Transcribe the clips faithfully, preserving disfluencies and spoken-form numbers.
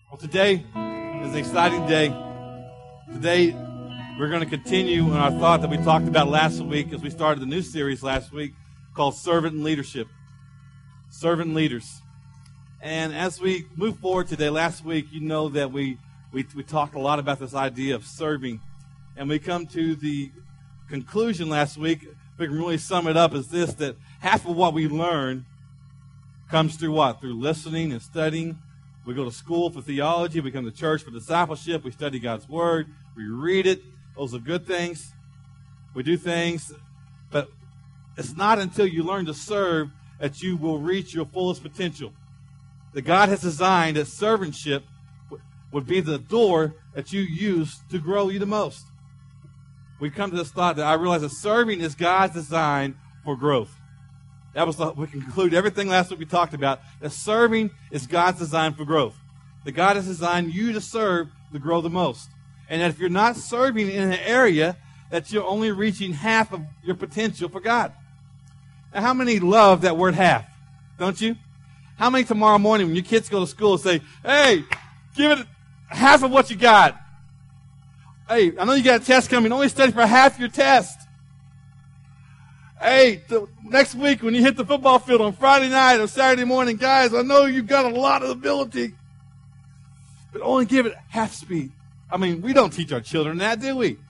Well, today is an exciting day. Today, we're going to continue on our thought that we talked about last week as we started the new series last week called Servant and Leadership. Servant leaders. And as we move forward today, last week, you know that we, we, we talked a lot about this idea of serving. And we come to the conclusion last week, we can really sum it up as this, that half of what we learn comes through what? Through listening and studying. We go to school for theology. We come to church for discipleship. We study God's Word. We read it. Those are good things. We do things. But it's not until you learn to serve that you will reach your fullest potential. That God has designed that servantship would be the door that you use to grow you the most. We come to this thought that I realize that serving is God's design for growth. That was the, we can conclude everything last week we talked about, that serving is God's design for growth. That God has designed you to serve to grow the most. And that if you're not serving in an area, that you're only reaching half of your potential for God. Now, how many love that word half? Don't you? How many tomorrow morning when your kids go to school say, hey, give it half of what you got. Hey, I know you got a test coming. Only study for half your test. Hey, the, next week when you hit the football field on Friday night or Saturday morning, guys, I know you've got a lot of ability, but only give it half speed. I mean, we don't teach our children that, do we?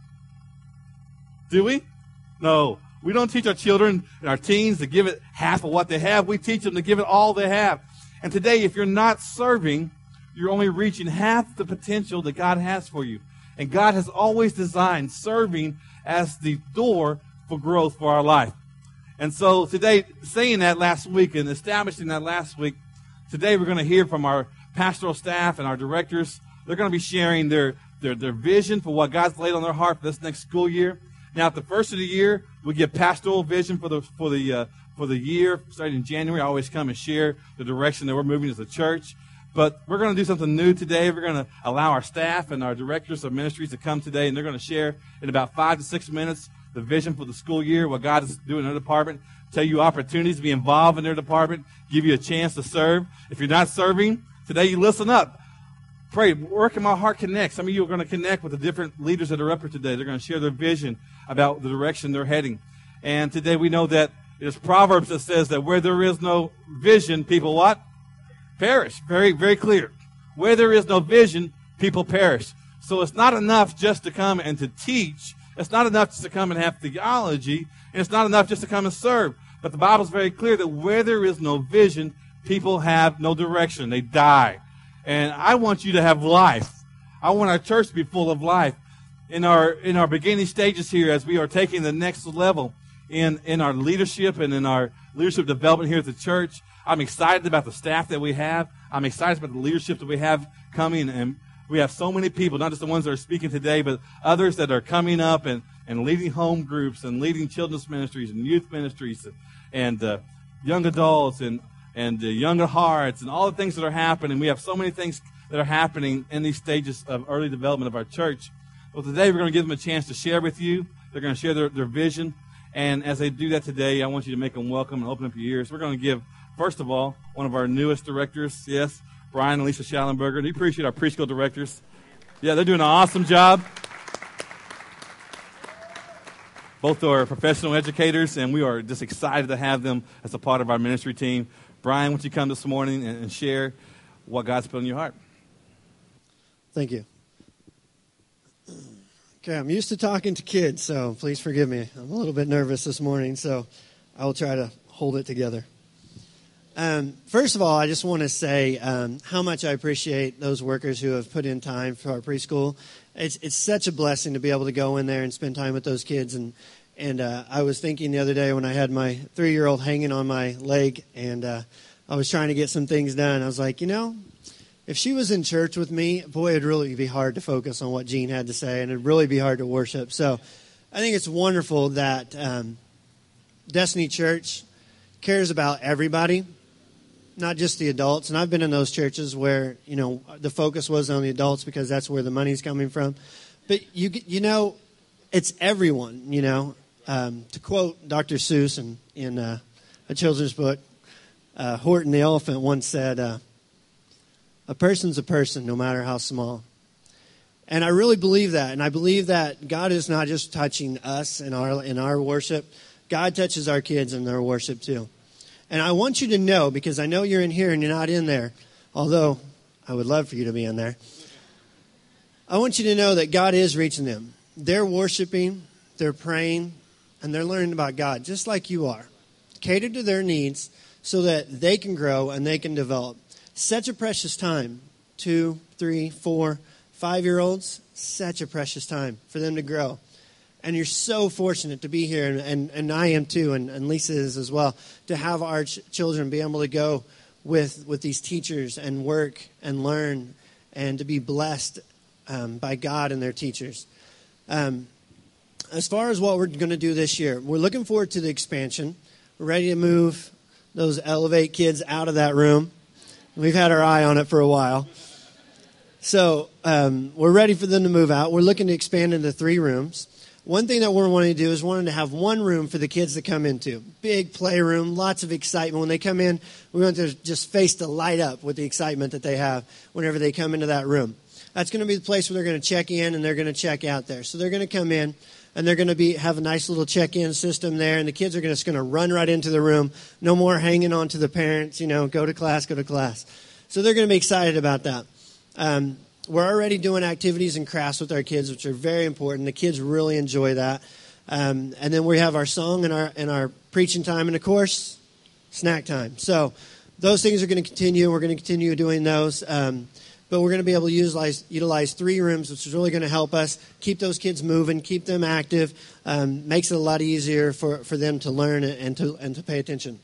Do we? No. We don't teach our children and our teens to give it half of what they have. We teach them to give it all they have. And today, if you're not serving, you're only reaching half the potential that God has for you. And God has always designed serving as the door for growth for our life. And so today, saying that last week and establishing that last week, today we're going to hear from our pastoral staff and our directors. They're going to be sharing their, their, their vision for what God's laid on their heart for this next school year. Now, at the first of the year, we give pastoral vision for the for the uh, for the year starting in January. I always come and share the direction that we're moving as a church. But we're going to do something new today. We're going to allow our staff and our directors of ministries to come today, and they're going to share in about five to six minutes the vision for the school year, what God is doing in their department, tell you opportunities to be involved in their department, give you a chance to serve. If you're not serving, today you listen up. Pray, work in my heart connect. Some of you are going to connect with the different leaders that are up here today. They're going to share their vision about the direction they're heading. And today we know that there's Proverbs that says that where there is no vision, people what? Perish. Very, very clear. Where there is no vision, people perish. So it's not enough just to come and to teach. It's not enough just to come and have theology. And it's not enough just to come and serve. But the Bible's very clear that where there is no vision, people have no direction. They die. And I want you to have life. I want our church to be full of life. In our in our beginning stages here, as we are taking the next level in, in our leadership and in our leadership development here at the church, I'm excited about the staff that we have. I'm excited about the leadership that we have coming. And we have so many people, not just the ones that are speaking today, but others that are coming up and, and leading home groups and leading children's ministries and youth ministries and, and uh, young adults and and uh, younger hearts and all the things that are happening. We have so many things that are happening in these stages of early development of our church. Well, today we're going to give them a chance to share with you. They're going to share their, their vision. And as they do that today, I want you to make them welcome and open up your ears. We're going to give, first of all, one of our newest directors, yes, Brian and Lisa Schallenberger. We appreciate our preschool directors. Yeah, they're doing an awesome job. Both are professional educators, and we are just excited to have them as a part of our ministry team. Brian, won't you come this morning and share what God's put in your heart? Thank you. Okay, I'm used to talking to kids, so please forgive me. I'm a little bit nervous this morning, so I will try to hold it together. Um, first of all, I just want to say um, how much I appreciate those workers who have put in time for our preschool. It's it's such a blessing to be able to go in there and spend time with those kids. And and uh, I was thinking the other day when I had my three-year-old hanging on my leg, and uh, I was trying to get some things done. I was like, you know, if she was in church with me, boy, it'd really be hard to focus on what Jean had to say, and it'd really be hard to worship. So I think it's wonderful that um, Destiny Church cares about everybody, not just the adults. And I've been in those churches where, you know, the focus was on the adults because that's where the money's coming from. But, you you know, it's everyone, you know. Um, to quote Doctor Seuss in, in uh, a children's book, uh, Horton the elephant once said, uh, A person's a person, no matter how small. And I really believe that. And I believe that God is not just touching us in our in our worship. God touches our kids in their worship too. And I want you to know, because I know you're in here and you're not in there, although I would love for you to be in there. I want you to know that God is reaching them. They're worshiping, they're praying, and they're learning about God, just like you are. Cater to their needs so that they can grow and they can develop. Such a precious time. Two, three, four, five-year-olds, such a precious time for them to grow. And you're so fortunate to be here, and, and, and I am too, and, and Lisa is as well, to have our ch- children be able to go with, with these teachers and work and learn and to be blessed um, by God and their teachers. Um, as far as what we're going to do this year, we're looking forward to the expansion. We're ready to move those Elevate kids out of that room. We've had our eye on it for a while. So um, we're ready for them to move out. We're looking to expand into three rooms. One thing that we're wanting to do is wanting to have one room for the kids to come into. Big playroom, lots of excitement. When they come in, we want their just face to light up with the excitement that they have whenever they come into that room. That's going to be the place where they're going to check in and they're going to check out there. So they're going to come in and they're going to be have a nice little check-in system there, and the kids are just going to run right into the room. No more hanging on to the parents, you know, go to class, go to class. So they're going to be excited about that. Um, we're already doing activities and crafts with our kids, which are very important. The kids really enjoy that. Um, and then we have our song and our and our preaching time, and of course, snack time. So those things are going to continue. We're going to continue doing those. Um, but we're going to be able to utilize, utilize three rooms, which is really going to help us keep those kids moving, keep them active, um, makes it a lot easier for, for them to learn and to and to pay attention.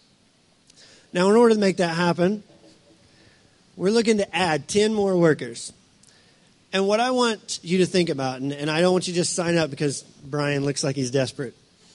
Now, in order to make that happen, we're looking to add ten more workers. And what I want you to think about, and, and I don't want you to just sign up because Brian looks like he's desperate.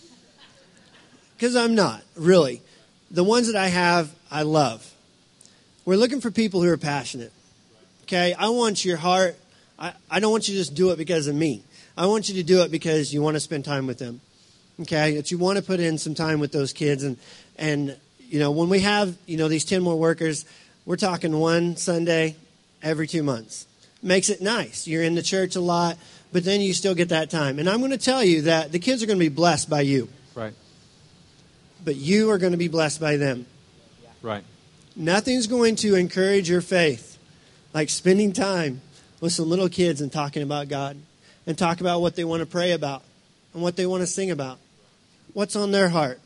Because I'm not, really. The ones that I have, I love. We're looking for people who are passionate. Okay? I want your heart. I, I don't want you to just do it because of me. I want you to do it because you want to spend time with them. Okay? That you want to put in some time with those kids. And, and you know, when we have, you know, these ten more workers, we're talking one Sunday every two months. Makes it nice. You're in the church a lot, but then you still get that time. And I'm going to tell you that the kids are going to be blessed by you. Right. But you are going to be blessed by them. Right. Nothing's going to encourage your faith like spending time with some little kids and talking about God and talk about what they want to pray about and what they want to sing about. What's on their heart?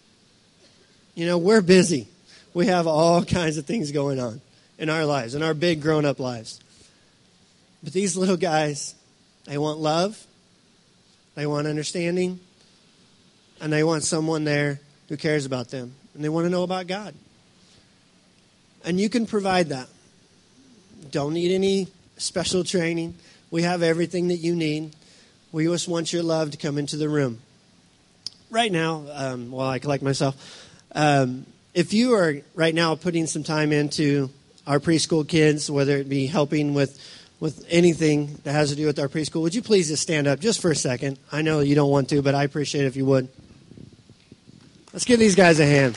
You know, we're busy. We have all kinds of things going on in our lives, in our big grown-up lives. But these little guys, they want love, they want understanding, and they want someone there who cares about them. And they want to know about God. And you can provide that. Don't need any special training. We have everything that you need. We just want your love to come into the room. Right now, um, while I collect myself, um, if you are right now putting some time into our preschool kids, whether it be helping with, with anything that has to do with our preschool, would you please just stand up just for a second? I know you don't want to, but I appreciate it if you would. Let's give these guys a hand.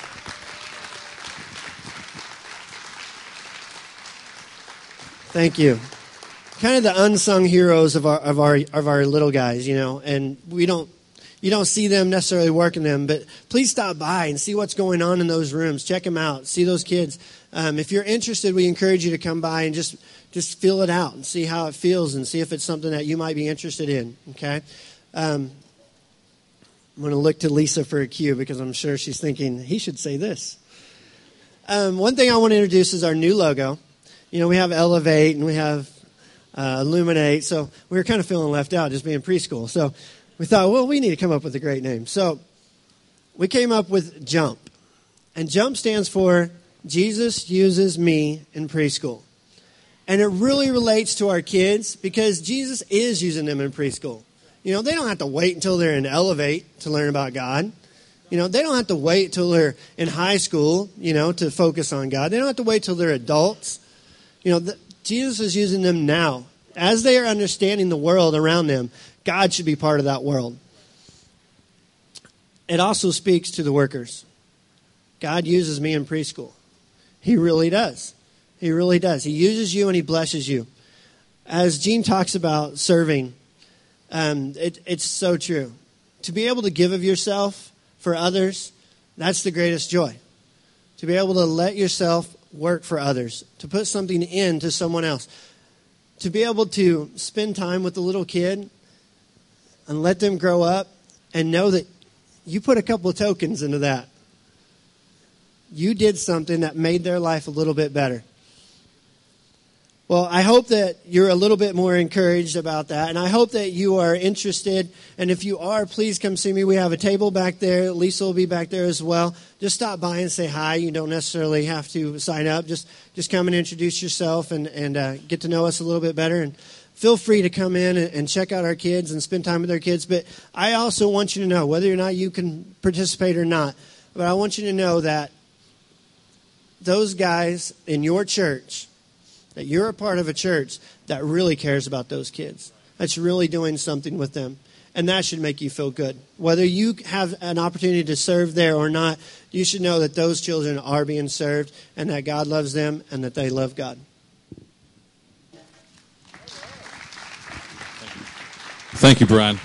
Thank you. Kind of the unsung heroes of our of our of our little guys, you know, and we don't you don't see them necessarily working them, but please stop by and see what's going on in those rooms. Check them out. See those kids. Um, if you're interested, we encourage you to come by and just just feel it out and see how it feels and see if it's something that you might be interested in. Okay. Um, I'm going to look to Lisa for a cue because I'm sure she's thinking he should say this. Um, one thing I want to introduce is our new logo. You know, we have Elevate and we have uh, Illuminate, so we were kind of feeling left out just being preschool. So we thought, well, we need to come up with a great name. So we came up with JUMP. And JUMP stands for Jesus Uses Me in Preschool. And it really relates to our kids because Jesus is using them in preschool. You know, they don't have to wait until they're in Elevate to learn about God. You know, they don't have to wait till they're in high school, you know, to focus on God. They don't have to wait till they're adults. You know, the, Jesus is using them now. As they are understanding the world around them, God should be part of that world. It also speaks to the workers. God uses me in preschool. He really does. He really does. He uses you and he blesses you. As Gene talks about serving, um, it, it's so true. To be able to give of yourself for others, that's the greatest joy. To be able to let yourself work for others, to put something into someone else, to be able to spend time with the little kid and let them grow up and know that you put a couple of tokens into that. You did something that made their life a little bit better. Well, I hope that you're a little bit more encouraged about that, and I hope that you are interested. And if you are, please come see me. We have a table back there. Lisa will be back there as well. Just stop by and say hi. You don't necessarily have to sign up. Just just come and introduce yourself and, and uh, get to know us a little bit better. And feel free to come in and, and check out our kids and spend time with our kids. But I also want you to know, whether or not you can participate or not, but I want you to know that those guys in your church, that you're a part of a church that really cares about those kids, that's really doing something with them. And that should make you feel good. Whether you have an opportunity to serve there or not, you should know that those children are being served and that God loves them and that they love God. Thank you, Brian.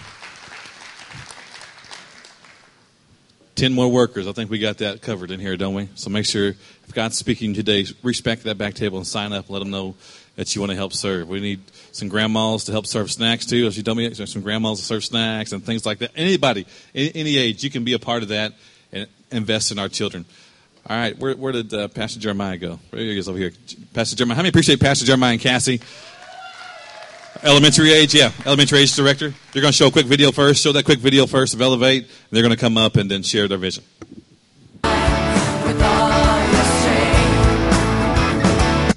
Ten more workers. I think we got that covered in here, don't we? So make sure, if God's speaking today, reach back to that back table and sign up and let them know that you want to help serve. We need some grandmas to help serve snacks, too. As you told me, some grandmas to serve snacks and things like that. Anybody, any, any age, you can be a part of that and invest in our children. All right, where, where did uh, Pastor Jeremiah go? Where he is over here. Pastor Jeremiah. How many appreciate Pastor Jeremiah and Cassie? Elementary age, yeah. Elementary age director. They're going to show a quick video first. Show that quick video first of Elevate. And they're going to come up and then share their vision. With all your strength.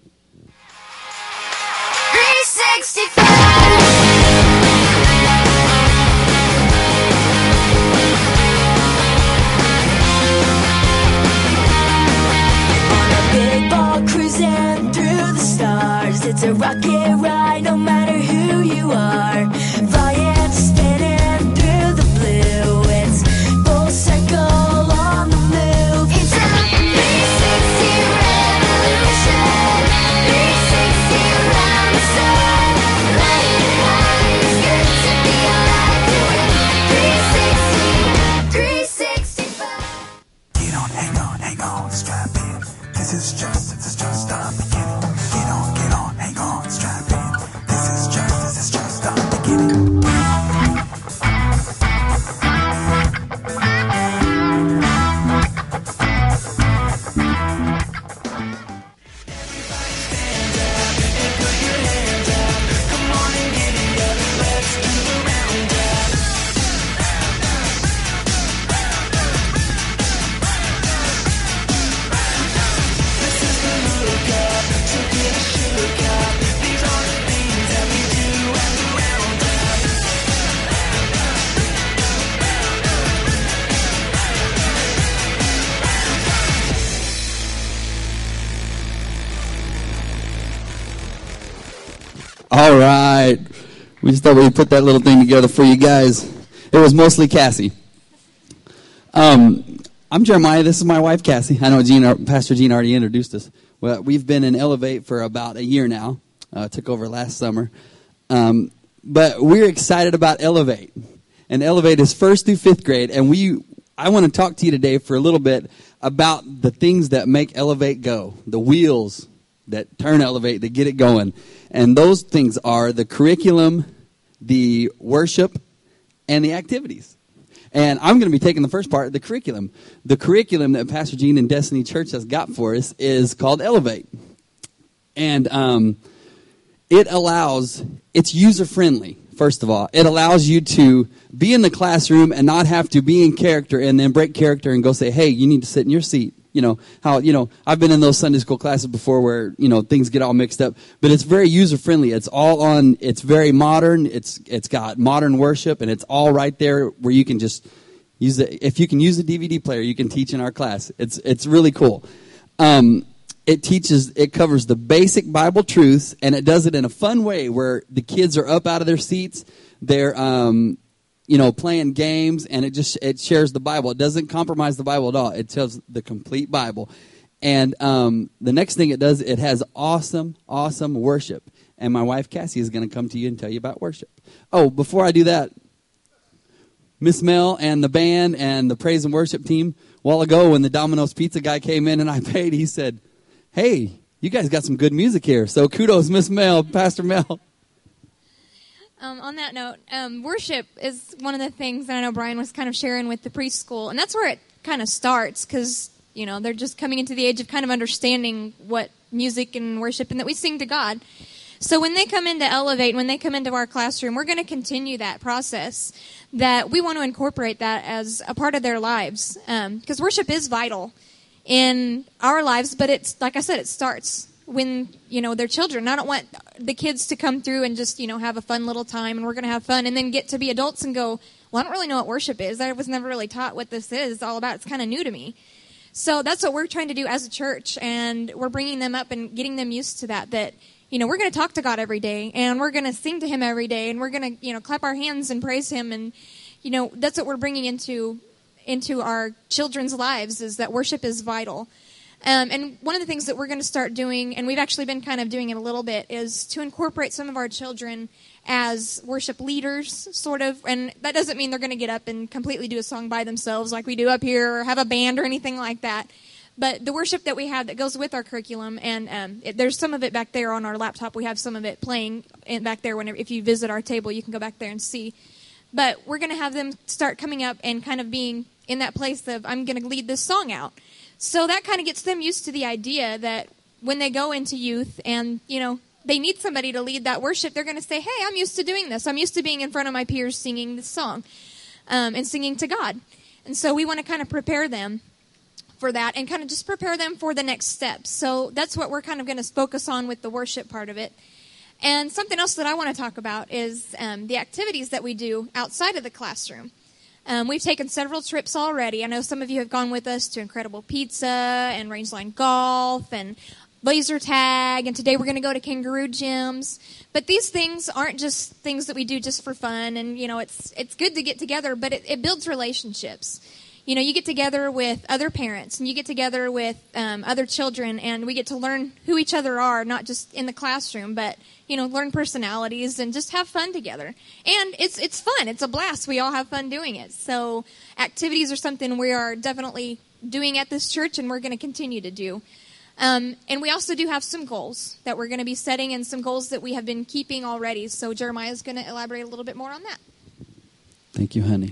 three sixty-five. On a big ball cruising through the stars. It's a rocket ride, no matter who you are. Flying, spinning through the blue. It's full circle on the move. It's a three sixty revolution. three sixty around the sun. Riding high, it's good to be alive. Doing three sixty, three sixty-five. Get on, hang on, hang on, strap in. This is just, this is just the beginning. Get on, get on, hang on, strap in. This is just, this is just the beginning. All right. We just thought we'd put that little thing together for you guys. It was mostly Cassie. Um, I'm Jeremiah. This is my wife, Cassie. I know Gene, Pastor Gene already introduced us. Well, we've been in Elevate for about a year now. Uh, took over last summer. Um, but we're excited about Elevate. And Elevate is first through fifth grade. And we, I want to talk to you today for a little bit about the things that make Elevate go. The wheels that turn Elevate, that get it going. And those things are the curriculum, the worship, and the activities. And I'm going to be taking the first part, the curriculum. The curriculum that Pastor Gene and Destiny Church has got for us is called Elevate. And um, it allows, it's user-friendly, first of all. It allows you to be in the classroom and not have to be in character and then break character and go say, hey, you need to sit in your seat. You know, how, you know, I've been in those Sunday school classes before where, you know, things get all mixed up. But it's very user-friendly. It's all on, it's very modern. It's It's got modern worship, and it's all right there where you can just use it. If you can use a D V D player, you can teach in our class. It's it's really cool. Um, it teaches, it covers the basic Bible truths, and it does it in a fun way where the kids are up out of their seats. They're, um, you know, playing games, and it just, it shares the Bible. It doesn't compromise the Bible at all. It tells the complete Bible. And um, the next thing it does, it has awesome, awesome worship. And my wife, Cassie, is going to come to you and tell you about worship. Oh, before I do that, Miss Mel and the band and the praise and worship team, a while ago when the Domino's Pizza guy came in and I paid, he said, hey, you guys got some good music here. So kudos, Miss Mel, Pastor Mel. Um, on that note, um, worship is one of the things that I know Brian was kind of sharing with the preschool. And that's where it kind of starts because, you know, they're just coming into the age of kind of understanding what music and worship and that we sing to God. So when they come into Elevate, when they come into our classroom, we're going to continue that process, that we want to incorporate that as a part of their lives. Because um, worship is vital in our lives, but it's, like I said, it starts when, you know, they're children. I don't want the kids to come through and just, you know, have a fun little time and we're going to have fun and then get to be adults and go, well, I don't really know what worship is. I was never really taught what this is all about. It's kind of new to me. So that's what we're trying to do as a church, and we're bringing them up and getting them used to that, that, you know, we're going to talk to God every day, and we're going to sing to Him every day, and we're going to, you know, clap our hands and praise Him, and, you know, that's what we're bringing into into our children's lives, is that worship is vital. Um, and one of the things that we're going to start doing, and we've actually been kind of doing it a little bit, is to incorporate some of our children as worship leaders, sort of. And that doesn't mean they're going to get up and completely do a song by themselves like we do up here, or have a band or anything like that. But the worship that we have that goes with our curriculum, and um, it, there's some of it back there on our laptop. We have some of it playing in, back there. Whenever, if you visit our table, you can go back there and see. But we're going to have them start coming up and kind of being in that place of, I'm going to lead this song out. So that kind of gets them used to the idea that when they go into youth and, you know, they need somebody to lead that worship, they're going to say, hey, I'm used to doing this. I'm used to being in front of my peers singing this song um, and singing to God. And so we want to kind of prepare them for that and kind of just prepare them for the next steps. So that's what we're kind of going to focus on with the worship part of it. And something else that I want to talk about is um, the activities that we do outside of the classroom. Um, we've taken several trips already. I know some of you have gone with us to Incredible Pizza and Rangeline Golf and laser tag, and today we're going to go to Kangaroo Gyms. But these things aren't just things that we do just for fun, and, you know, it's it's good to get together, but it, it builds relationships. You know, you get together with other parents, and you get together with um, other children, and we get to learn who each other are, not just in the classroom, but, you know, learn personalities and just have fun together. And it's it's fun. It's a blast. We all have fun doing it. So activities are something we are definitely doing at this church, and we're going to continue to do. Um, and we also do have some goals that we're going to be setting, and some goals that we have been keeping already. So Jeremiah is going to elaborate a little bit more on that. Thank you, honey.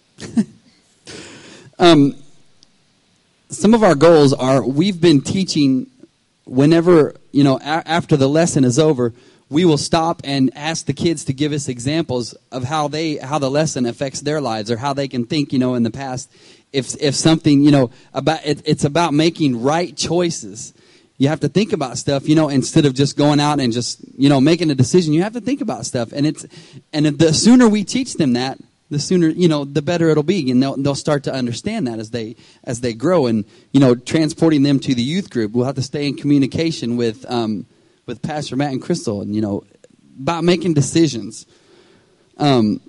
um, some of our goals are, we've been teaching whenever, you know, a- after the lesson is over, we will stop and ask the kids to give us examples of how they, how the lesson affects their lives, or how they can think, you know, in the past. If if something, you know, about it, it's about making right choices. You have to think about stuff, you know, instead of just going out and just, you know, making a decision. You have to think about stuff, and it's and the sooner we teach them that, the sooner, you know, the better it'll be, and they'll they'll start to understand that as they as they grow. And, you know, transporting them to the youth group, we'll have to stay in communication with um with Pastor Matt and Crystal, and, you know, about making decisions. Um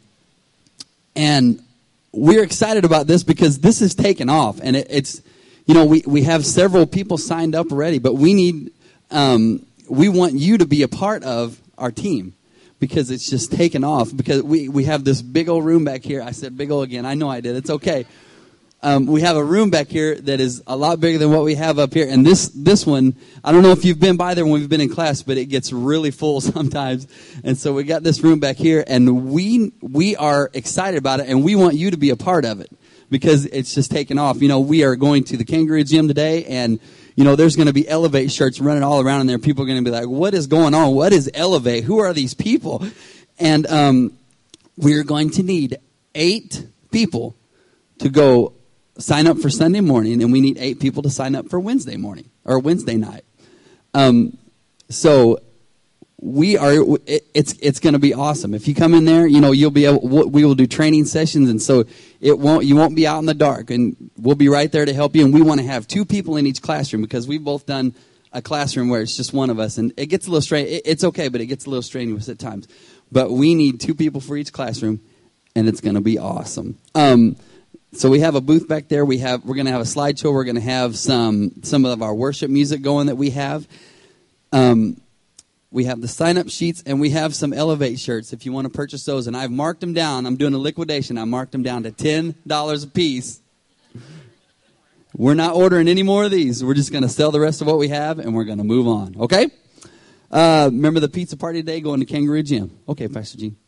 and. We're excited about this because this is taken off, and it, it's, you know, we, we have several people signed up already, but we need, um, we want you to be a part of our team, because it's just taken off, because we, we have this big old room back here. I said big old again. I know I did. It's okay. Um, we have a room back here that is a lot bigger than what we have up here. And this, this one, I don't know if you've been by there when we've been in class, but it gets really full sometimes. And so we got this room back here, and we, we are excited about it, and we want you to be a part of it, because it's just taken off. You know, we are going to the Kangaroo Gym today, and, you know, there's going to be Elevate shirts running all around in there. People are going to be like, what is going on? What is Elevate? Who are these people? And, um, we're going to need eight people to go sign up for Sunday morning, and we need eight people to sign up for Wednesday morning or Wednesday night. Um, so we are. It, it's it's going to be awesome. If you come in there, you know, you'll be able. We will do training sessions, and so it won't. You won't be out in the dark, and we'll be right there to help you. And we want to have two people in each classroom, because we've both done a classroom where it's just one of us, and it gets a little strange. It, it's okay, but it gets a little strenuous at times. But we need two people for each classroom, and it's going to be awesome. Um, So we have a booth back there. We have we're going to have a slideshow. We're going to have some some of our worship music going that we have. Um, we have the sign-up sheets, and we have some Elevate shirts if you want to purchase those. And I've marked them down. I'm doing a liquidation. I marked them down to ten dollars a piece. We're not ordering any more of these. We're just going to sell the rest of what we have, and we're going to move on. Okay? Uh, remember the pizza party today going to Kangaroo Gym. Okay, Pastor Gene.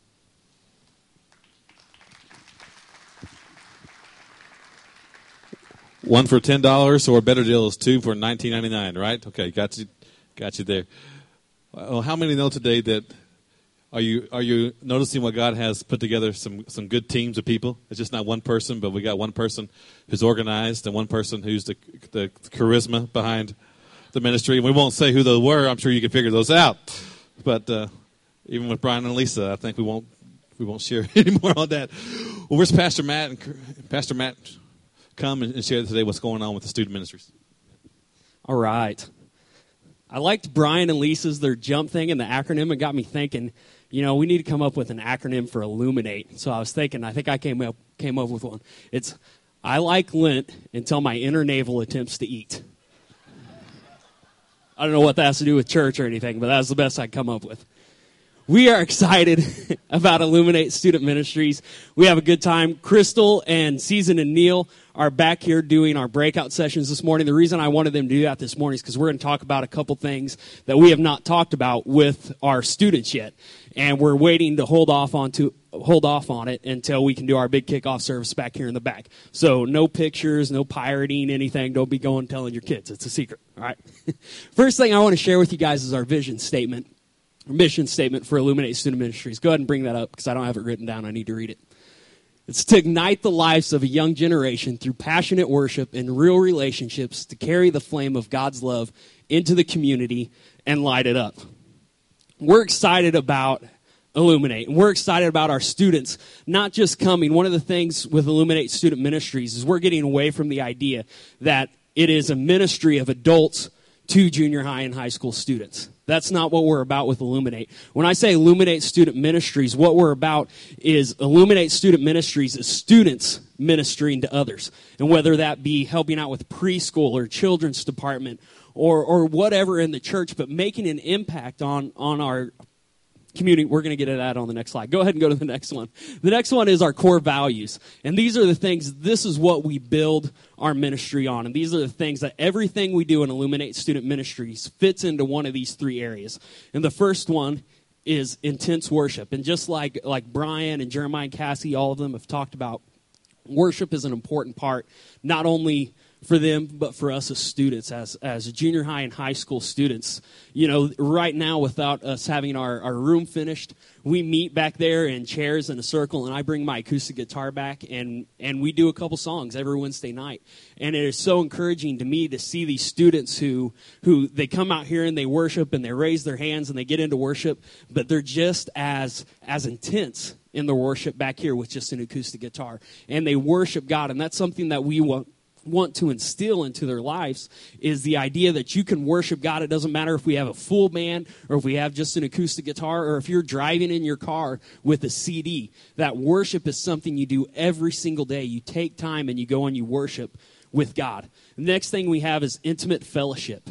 One for ten dollars, or a better deal is two for nineteen ninety nine. Right? Okay, got you, got you there. Well, how many know today that are you are you noticing what God has put together? Some some good teams of people. It's just not one person, but we got one person who's organized and one person who's the the charisma behind the ministry. And we won't say who those were. I'm sure you can figure those out. But uh, even with Brian and Lisa, I think we won't we won't share any more on that. Well, where's Pastor Matt? And Pastor Matt, come and share today what's going on with the student ministries. All right. I liked Brian and Lisa's, their jump thing and the acronym. It got me thinking, you know, we need to come up with an acronym for Illuminate. So I was thinking, I think I came up came up with one. It's, I like Lent until my inner navel attempts to eat. I don't know what that has to do with church or anything, but that's the best I come up with. We are excited about Illuminate Student Ministries. We have a good time. Crystal and Season and Neil are back here doing our breakout sessions this morning. The reason I wanted them to do that this morning is because we're going to talk about a couple things that we have not talked about with our students yet. And we're waiting to hold off on to hold off on it until we can do our big kickoff service back here in the back. So no pictures, no pirating, anything. Don't be going telling your kids. It's a secret. All right. First thing I want to share with you guys is our vision statement. Mission statement for Illuminate Student Ministries. Go ahead and bring that up because I don't have it written down. I need to read it. It's to ignite the lives of a young generation through passionate worship and real relationships to carry the flame of God's love into the community and light it up. We're excited about Illuminate. And we're excited about our students not just coming. One of the things with Illuminate Student Ministries is we're getting away from the idea that it is a ministry of adults to junior high and high school students. That's not what we're about with Illuminate. When I say Illuminate Student Ministries, what we're about is Illuminate Student Ministries is students ministering to others. And whether that be helping out with preschool or children's department or or whatever in the church, but making an impact on, on our community. We're going to get to that on the next slide. Go ahead and go to the next one. The next one is our core values. And these are the things, this is what we build our ministry on. And these are the things that everything we do in Illuminate Student Ministries fits into one of these three areas. And the first one is intense worship. And just like, like Brian and Jeremiah and Cassie, all of them have talked about, worship is an important part, not only for them, but for us as students, as as junior high and high school students. You know, right now, without us having our, our room finished, we meet back there in chairs in a circle, and I bring my acoustic guitar back, and, and we do a couple songs every Wednesday night. And it is so encouraging to me to see these students who, who they come out here and they worship, and they raise their hands, and they get into worship, but they're just as as intense in their worship back here with just an acoustic guitar. And they worship God, and that's something that we want want to instill into their lives is the idea that you can worship God. It doesn't matter if we have a full band or if we have just an acoustic guitar or if you're driving in your car with a C D. That worship is something you do every single day. You take time and you go and you worship with God. The next thing we have is intimate fellowship.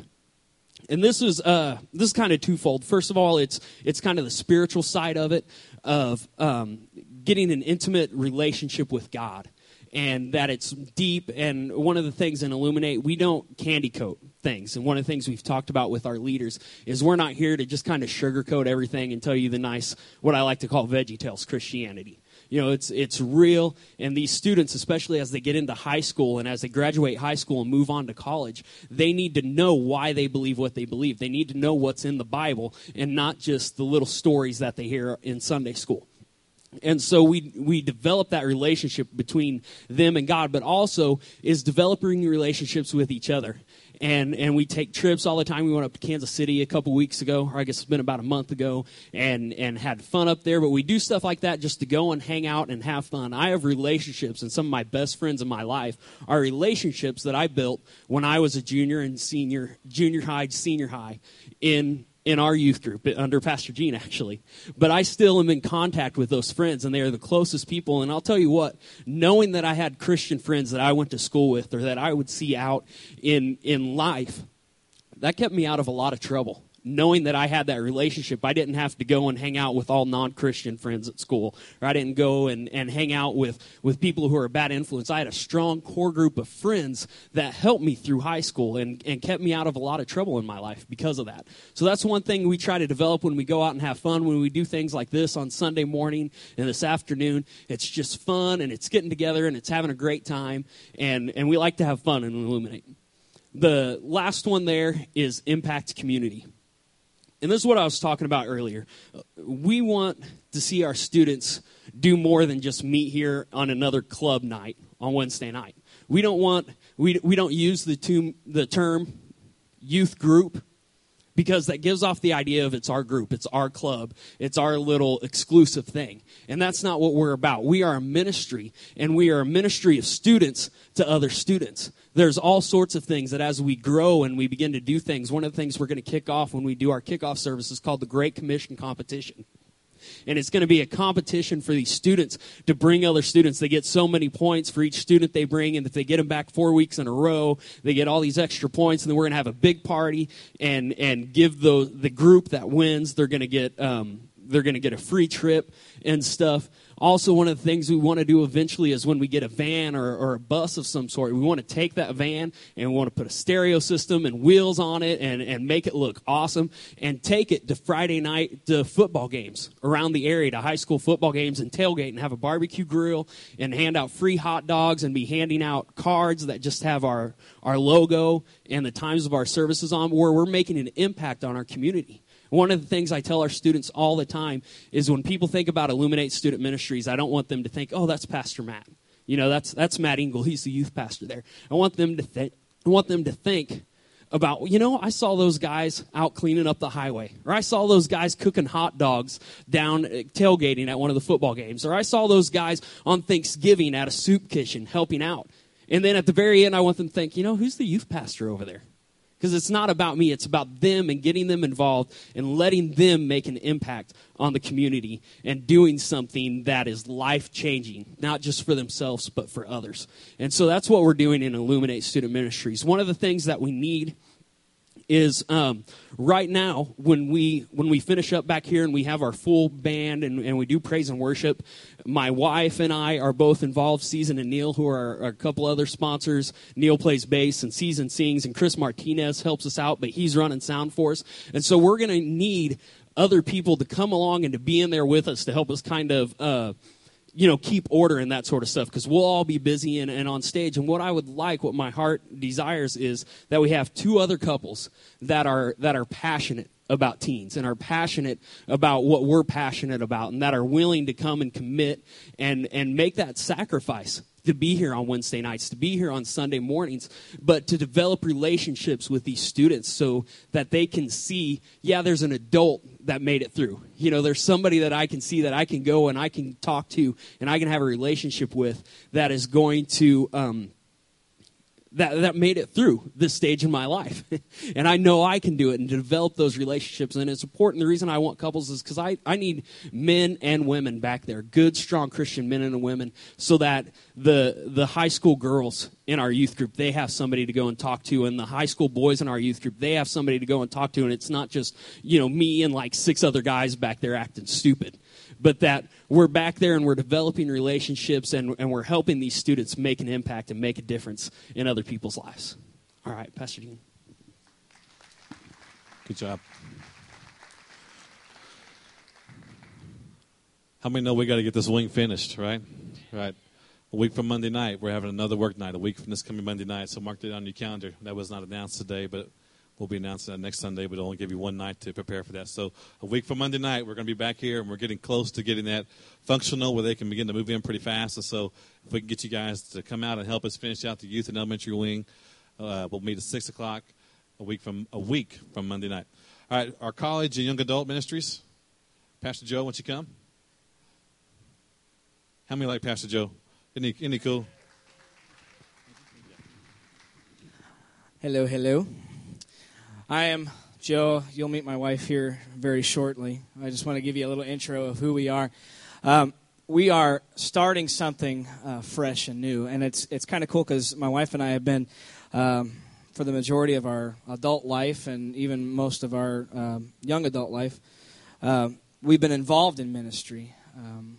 And this is uh, this is kind of twofold. First of all, it's it's kind of the spiritual side of it, of um, getting an intimate relationship with God. And that it's deep. And one of the things in Illuminate, we don't candy coat things. And one of the things we've talked about with our leaders is we're not here to just kind of sugarcoat everything and tell you the nice, what I like to call VeggieTales Christianity. You know, it's it's real. And these students, especially as they get into high school and as they graduate high school and move on to college, they need to know why they believe what they believe. They need to know what's in the Bible and not just the little stories that they hear in Sunday school. And so we we develop that relationship between them and God, but also is developing relationships with each other. And and we take trips all the time. We went up to Kansas City a couple weeks ago, or I guess it's been about a month ago, and, and had fun up there. But we do stuff like that just to go and hang out and have fun. I have relationships, and some of my best friends in my life are relationships that I built when I was a junior and senior, junior high, senior high in in our youth group, under Pastor Gene, actually. But I still am in contact with those friends, and they are the closest people. And I'll tell you what, knowing that I had Christian friends that I went to school with or that I would see out in, in life, that kept me out of a lot of trouble. Knowing that I had that relationship, I didn't have to go and hang out with all non-Christian friends at school. Or I didn't go and, and hang out with, with people who are a bad influence. I had a strong core group of friends that helped me through high school and, and kept me out of a lot of trouble in my life because of that. So that's one thing we try to develop when we go out and have fun, when we do things like this on Sunday morning and this afternoon. It's just fun, and it's getting together, and it's having a great time, and, and we like to have fun and illuminate. The last one there is impact community. And this is what I was talking about earlier. We want to see our students do more than just meet here on another club night on Wednesday night. We don't want we we don't use the two, the term youth group because that gives off the idea of it's our group, it's our club, it's our little exclusive thing. And that's not what we're about. We are a ministry, and we are a ministry of students to other students. There's all sorts of things that as we grow and we begin to do things, one of the things we're going to kick off when we do our kickoff service is called the Great Commission Competition. And it's going to be a competition for these students to bring other students. They get so many points for each student they bring, and if they get them back four weeks in a row, they get all these extra points, and then we're going to have a big party and and give the the group that wins, they're going to get um, they're going to get a free trip and stuff. Also, one of the things we want to do eventually is when we get a van or, or a bus of some sort, we want to take that van and we want to put a stereo system and wheels on it and, and make it look awesome and take it to Friday night to football games around the area, to high school football games, and tailgate and have a barbecue grill and hand out free hot dogs and be handing out cards that just have our, our logo and the times of our services on, where we're making an impact on our community. One of the things I tell our students all the time is when people think about Illuminate Student Ministries, I don't want them to think, oh, that's Pastor Matt. You know, that's that's Matt Engel. He's the youth pastor there. I want them to think, I want them to think about, you know, I saw those guys out cleaning up the highway, or I saw those guys cooking hot dogs down uh, tailgating at one of the football games, or I saw those guys on Thanksgiving at a soup kitchen helping out. And then at the very end, I want them to think, you know, who's the youth pastor over there? Because it's not about me. It's about them and getting them involved and letting them make an impact on the community and doing something that is life-changing, not just for themselves, but for others. And so that's what we're doing in Illuminate Student Ministries. One of the things that we need is um, right now when we when we finish up back here and we have our full band and, and we do praise and worship, my wife and I are both involved. Season and Neil, who are, are a couple other sponsors. Neil plays bass and Season sings, and Chris Martinez helps us out, but he's running sound for us. And so we're going to need other people to come along and to be in there with us to help us kind of uh, you know, keep order and that sort of stuff, because we'll all be busy and, and on stage. And what I would like, what my heart desires, is that we have two other couples that are that are passionate about teens and are passionate about what we're passionate about, and that are willing to come and commit and and make that sacrifice to be here on Wednesday nights, to be here on Sunday mornings, but to develop relationships with these students so that they can see, yeah, there's an adult that made it through. You know, there's somebody that I can see that I can go and I can talk to and I can have a relationship with that is going to, um, that that made it through this stage in my life. And I know I can do it and develop those relationships. And it's important. The reason I want couples is because I, I need men and women back there, good, strong Christian men and women, so that the the high school girls in our youth group, they have somebody to go and talk to, and the high school boys in our youth group, they have somebody to go and talk to, and it's not just, you know, me and like six other guys back there acting stupid, but that we're back there and we're developing relationships and, and we're helping these students make an impact and make a difference in other people's lives. All right, Pastor Dean. Good job. How many know we got to get this wing finished, right? Right. A week from Monday night, we're having another work night. A week from this coming Monday night, so mark it on your calendar. That was not announced today, but we'll be announcing that next Sunday, but only give you one night to prepare for that. So a week from Monday night, we're going to be back here, and we're getting close to getting that functional where they can begin to move in pretty fast. And so if we can get you guys to come out and help us finish out the youth and elementary wing, uh, we'll meet at six o'clock a week from a week from Monday night. All right, our college and young adult ministries. Pastor Joe, won't you come? How many like Pastor Joe? Isn't he, isn't he cool? Hello, hello. I am Joe, you'll meet my wife here very shortly. I just want to give you a little intro of who we are. Um, we are starting something uh, fresh and new, and it's it's kind of cool because my wife and I have been, um, for the majority of our adult life and even most of our um, young adult life, uh, we've been involved in ministry, um,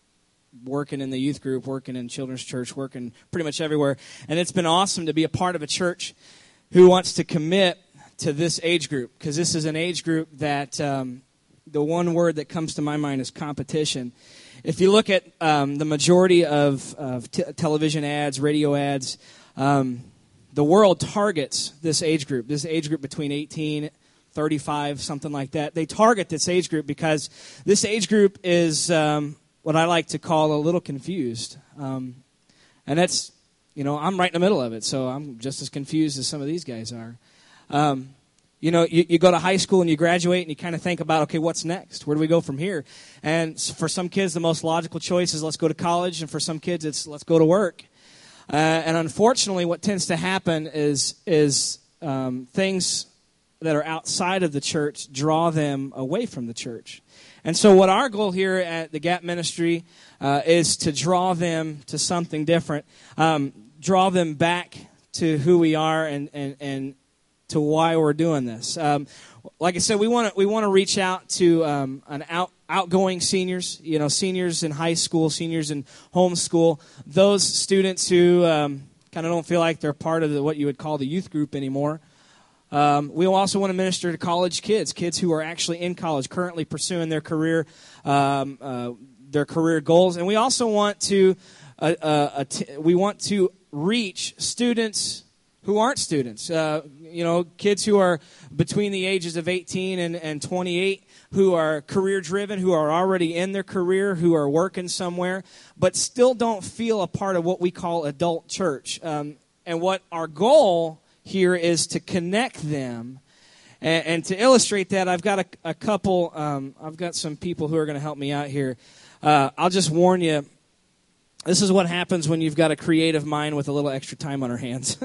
working in the youth group, working in children's church, working pretty much everywhere. And it's been awesome to be a part of a church who wants to commit to this age group, because this is an age group that um, the one word that comes to my mind is competition. If you look at um, the majority of, of t- television ads, radio ads, um, the world targets this age group, this age group between eighteen, thirty-five, something like that. They target this age group because this age group is um, what I like to call a little confused. Um, and that's, you know, I'm right in the middle of it, so I'm just as confused as some of these guys are. Um, you know, you, you go to high school and you graduate and you kind of think about, okay, what's next? Where do we go from here? And for some kids, the most logical choice is let's go to college, and for some kids, it's let's go to work. Uh, and unfortunately, what tends to happen is is um, things that are outside of the church draw them away from the church. And so what our goal here at the Gap Ministry uh, is to draw them to something different, um, draw them back to who we are and and and to why we're doing this. Um, like I said, we want to we want to reach out to um, an out, outgoing seniors, you know, seniors in high school, seniors in homeschool, those students who um, kind of don't feel like they're part of the, what you would call the youth group anymore. Um, we also want to minister to college kids, kids who are actually in college, currently pursuing their career, um, uh, their career goals, and we also want to uh, uh, att- we want to reach students who aren't students, uh, you know, kids who are between the ages of eighteen and, and twenty-eight, who are career-driven, who are already in their career, who are working somewhere, but still don't feel a part of what we call adult church. Um, and what our goal here is to connect them. And, and to illustrate that, I've got a, a couple, um, I've got some people who are going to help me out here. Uh, I'll just warn you, this is what happens when you've got a creative mind with a little extra time on our hands.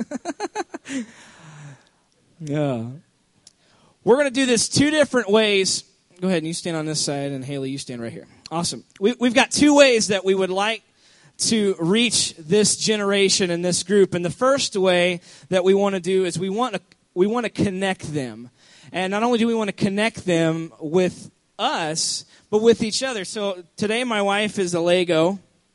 Yeah. We're going to do this two different ways. Go ahead and you stand on this side, and Haley, you stand right here. Awesome. We, we've got two ways that we would like to reach this generation and this group. And the first way that we want to do is we want to we want to connect them. And not only do we want to connect them with us, but with each other. So today my wife is a Lego.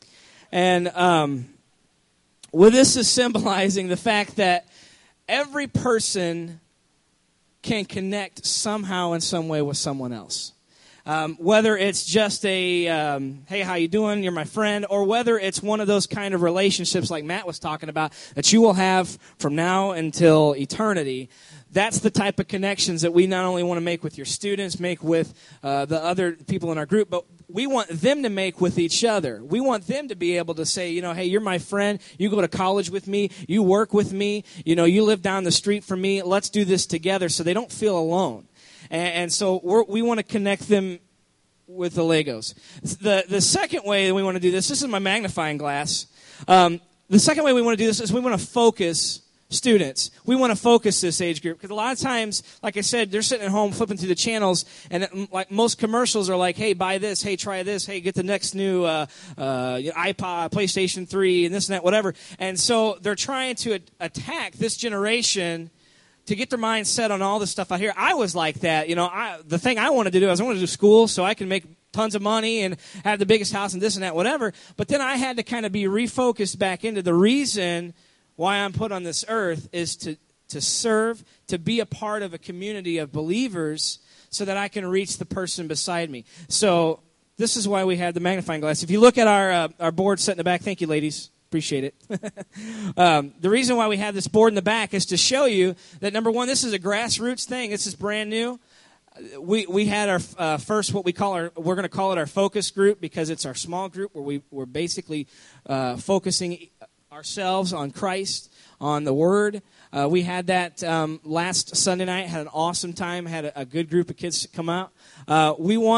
And um, well, this is symbolizing the fact that every person can connect somehow in some way with someone else. Um, whether it's just a, um, hey, how you doing? You're my friend. Or whether it's one of those kind of relationships like Matt was talking about that you will have from now until eternity. That's the type of connections that we not only want to make with your students, make with uh, the other people in our group, but we want them to make with each other. We want them to be able to say, you know, hey, you're my friend. You go to college with me. You work with me. You know, you live down the street from me. Let's do this together so they don't feel alone. And, and so we're, we want to connect them with the Legos. The, the second way that we want to do this, this is my magnifying glass. Um, the second way we want to do this is we want to focus students. We want to focus this age group because a lot of times, like I said, they're sitting at home flipping through the channels, and it, like most commercials are like, hey, buy this, hey, try this, hey, get the next new uh, uh, iPod, PlayStation three, and this and that, whatever. And so they're trying to a- attack this generation to get their mind set on all this stuff out here. I was like that. You know, I, the thing I wanted to do is I wanted to do school so I can make tons of money and have the biggest house and this and that, whatever. But then I had to kind of be refocused back into the reason why I'm put on this earth is to, to serve, to be a part of a community of believers so that I can reach the person beside me. So this is why we had the magnifying glass. If you look at our uh, our board set in the back, thank you, ladies. Appreciate it. um, the reason why we have this board in the back is to show you that, number one, this is a grassroots thing. This is brand new. We we had our uh, first, what we call our, we're going to call it our focus group because it's our small group where we, we're basically uh, focusing ourselves on Christ, on the Word. Uh, we had that um, last Sunday night, had an awesome time, had a, a good group of kids come out. Uh, we want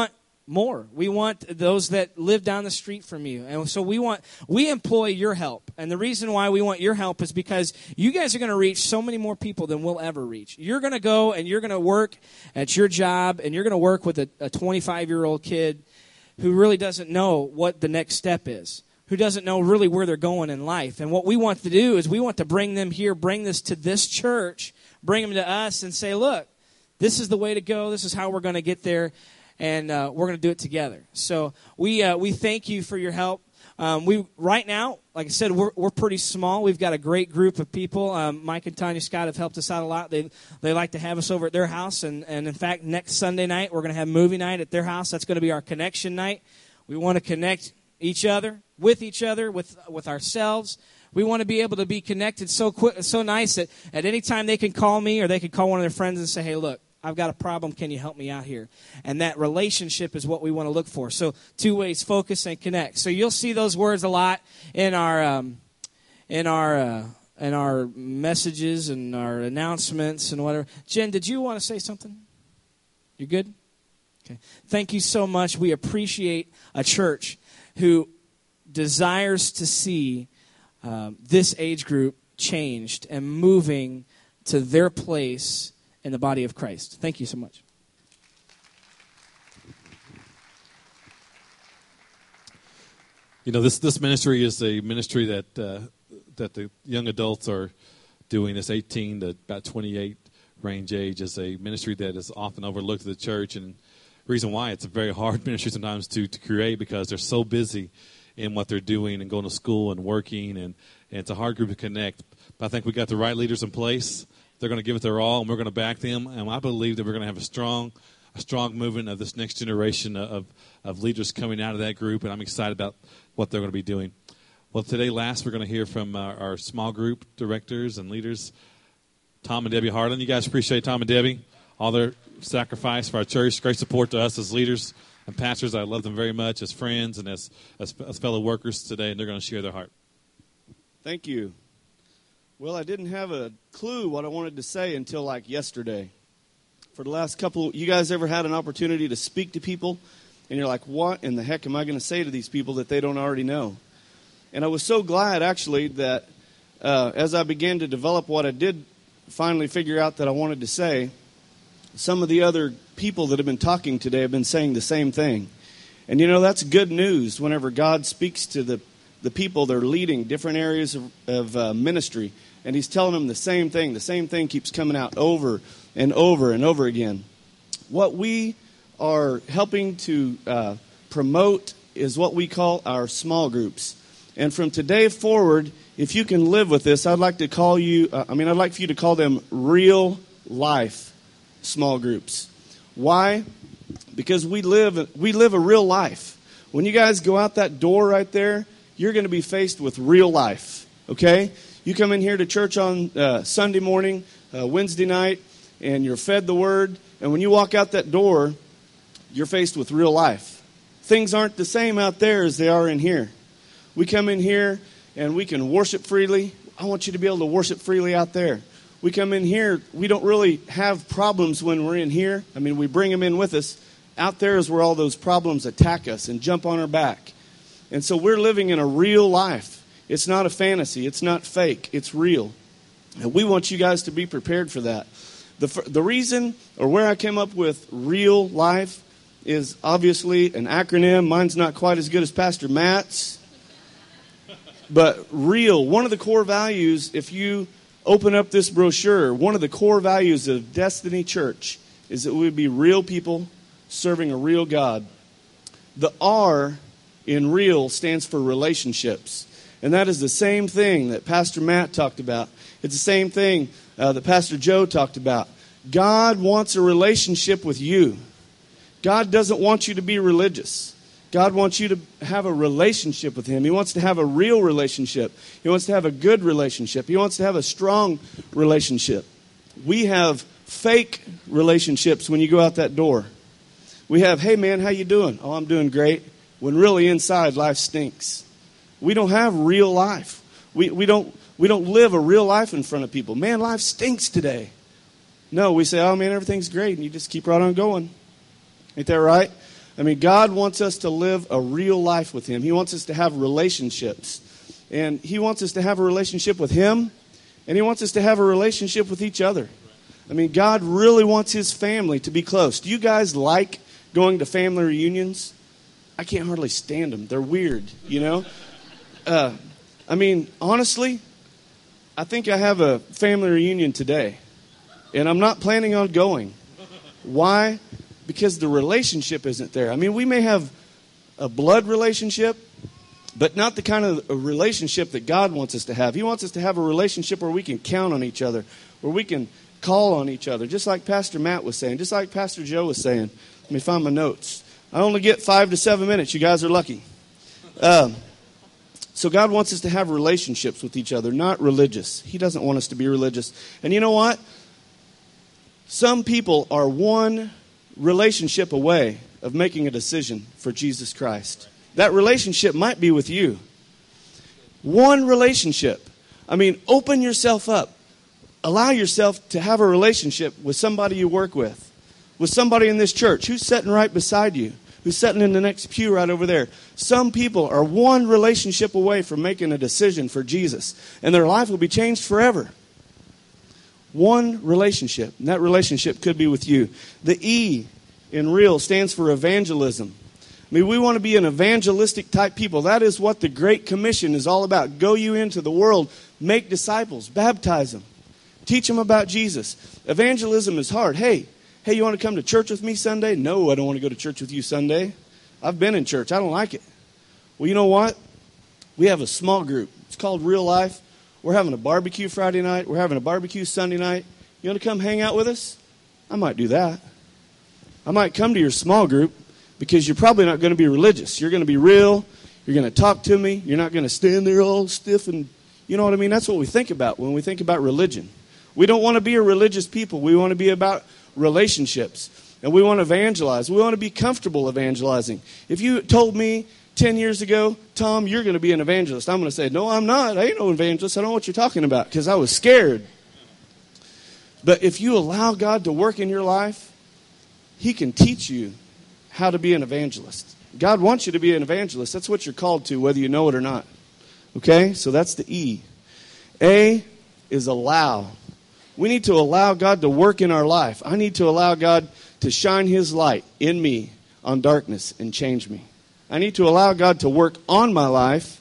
more. We want those that live down the street from you. And so we want, we employ your help. And the reason why we want your help is because you guys are going to reach so many more people than we'll ever reach. You're going to go and you're going to work at your job, and you're going to work with a, a twenty-five-year-old kid who really doesn't know what the next step is, who doesn't know really where they're going in life. And what we want to do is we want to bring them here, bring this to this church, bring them to us and say, look, this is the way to go. This is how we're going to get there. And uh, we're going to do it together. So we uh, we thank you for your help. Um, we right now, like I said, we're we're pretty small. We've got a great group of people. Um, Mike and Tanya Scott have helped us out a lot. They they like to have us over at their house, and, and in fact, next Sunday night we're going to have movie night at their house. That's going to be our connection night. We want to connect each other with each other, with with ourselves. We want to be able to be connected so quick, so nice that at any time they can call me or they can call one of their friends and say, "Hey, look, I've got a problem. Can you help me out here?" And that relationship is what we want to look for. So two ways: focus and connect. So you'll see those words a lot in our um, in our uh, in our messages and our announcements and whatever. Jen, did you want to say something? You good? Okay. Thank you so much. We appreciate a church who desires to see um, this age group changed and moving to their place in the body of Christ. Thank you so much. You know, this this ministry is a ministry that uh, that the young adults are doing. This eighteen to about twenty-eight range age is a ministry that is often overlooked at the church, and the reason why it's a very hard ministry sometimes to, to create because they're so busy in what they're doing and going to school and working, and, and it's a hard group to connect. But I think we got the right leaders in place. They're going to give it their all, and we're going to back them. And I believe that we're going to have a strong, a strong movement of this next generation of of leaders coming out of that group. And I'm excited about what they're going to be doing. Well, today, last, we're going to hear from our, our small group directors and leaders, Tom and Debbie Harlan. You guys appreciate Tom and Debbie, all their sacrifice for our church, great support to us as leaders and pastors. I love them very much as friends and as as, as fellow workers today, and they're going to share their heart. Thank you. Well, I didn't have a clue what I wanted to say until like yesterday. For the last couple, you guys ever had an opportunity to speak to people and you're like, what in the heck am I going to say to these people that they don't already know? And I was so glad actually that uh, as I began to develop what I did finally figure out that I wanted to say, some of the other people that have been talking today have been saying the same thing. And you know, that's good news whenever God speaks to the, the people that are leading different areas of, of uh, ministry. And he's telling them the same thing. The same thing keeps coming out over and over and over again. What we are helping to uh, promote is what we call our small groups. And from today forward, if you can live with this, I'd like to call you, uh, I mean, I'd like for you to call them real life small groups. Why? Because we live, we live a real life. When you guys go out that door right there, you're going to be faced with real life. Okay? You come in here to church on uh, Sunday morning, uh, Wednesday night, and you're fed the word. And when you walk out that door, you're faced with real life. Things aren't the same out there as they are in here. We come in here and we can worship freely. I want you to be able to worship freely out there. We come in here, we don't really have problems when we're in here. I mean, we bring them in with us. Out there is where all those problems attack us and jump on our back. And so we're living in a real life. It's not a fantasy. It's not fake. It's real. And we want you guys to be prepared for that. The the reason or where I came up with real life is obviously an acronym. Mine's not quite as good as Pastor Matt's. But real, one of the core values, if you open up this brochure, one of the core values of Destiny Church is that we would be real people serving a real God. The R in real stands for relationships. And that is the same thing that Pastor Matt talked about. It's the same thing uh, that Pastor Joe talked about. God wants a relationship with you. God doesn't want you to be religious. God wants you to have a relationship with Him. He wants to have a real relationship. He wants to have a good relationship. He wants to have a strong relationship. We have fake relationships when you go out that door. We have, hey man, how you doing? Oh, I'm doing great. When really inside, life stinks. We don't have real life. We we don't we don't live a real life in front of people. Man, life stinks today. No, we say, oh man, everything's great, and you just keep right on going. Ain't that right? I mean, God wants us to live a real life with Him. He wants us to have relationships. And He wants us to have a relationship with Him, and He wants us to have a relationship with each other. I mean, God really wants His family to be close. Do you guys like going to family reunions? I can't hardly stand them. They're weird, you know? Uh, I mean, honestly, I think I have a family reunion today, and I'm not planning on going. Why? Because the relationship isn't there. I mean, we may have a blood relationship, but not the kind of a relationship that God wants us to have. He wants us to have a relationship where we can count on each other, where we can call on each other, just like Pastor Matt was saying, just like Pastor Joe was saying. Let me find my notes. I only get five to seven minutes. You guys are lucky. Um, so God wants us to have relationships with each other, not religious. He doesn't want us to be religious. And you know what? Some people are one relationship away of making a decision for Jesus Christ. That relationship might be with you. One relationship. I mean, open yourself up. Allow yourself to have a relationship with somebody you work with, with somebody in this church who's sitting right beside you, who's sitting in the next pew right over there. Some people are one relationship away from making a decision for Jesus, and their life will be changed forever. One relationship, and that relationship could be with you. The E in real stands for evangelism. I mean, we want to be an evangelistic type people. That is what the Great Commission is all about. Go you into the world, make disciples, baptize them, teach them about Jesus. Evangelism is hard. Hey, hey, you want to come to church with me Sunday? No, I don't want to go to church with you Sunday. I've been in church. I don't like it. Well, you know what? We have a small group. It's called Real Life. We're having a barbecue Friday night. We're having a barbecue Sunday night. You want to come hang out with us? I might do that. I might come to your small group because you're probably not going to be religious. You're going to be real. You're going to talk to me. You're not going to stand there all stiff and, you know what I mean? That's what we think about when we think about religion. We don't want to be a religious people. We want to be about relationships. And we want to evangelize. We want to be comfortable evangelizing. If you told me ten years ago, Tom, you're going to be an evangelist, I'm going to say, no, I'm not. I ain't no evangelist. I don't know what you're talking about because I was scared. But if you allow God to work in your life, He can teach you how to be an evangelist. God wants you to be an evangelist. That's what you're called to, whether you know it or not. Okay? So that's the E. A is allow. We need to allow God to work in our life. I need to allow God to shine His light in me on darkness and change me. I need to allow God to work on my life.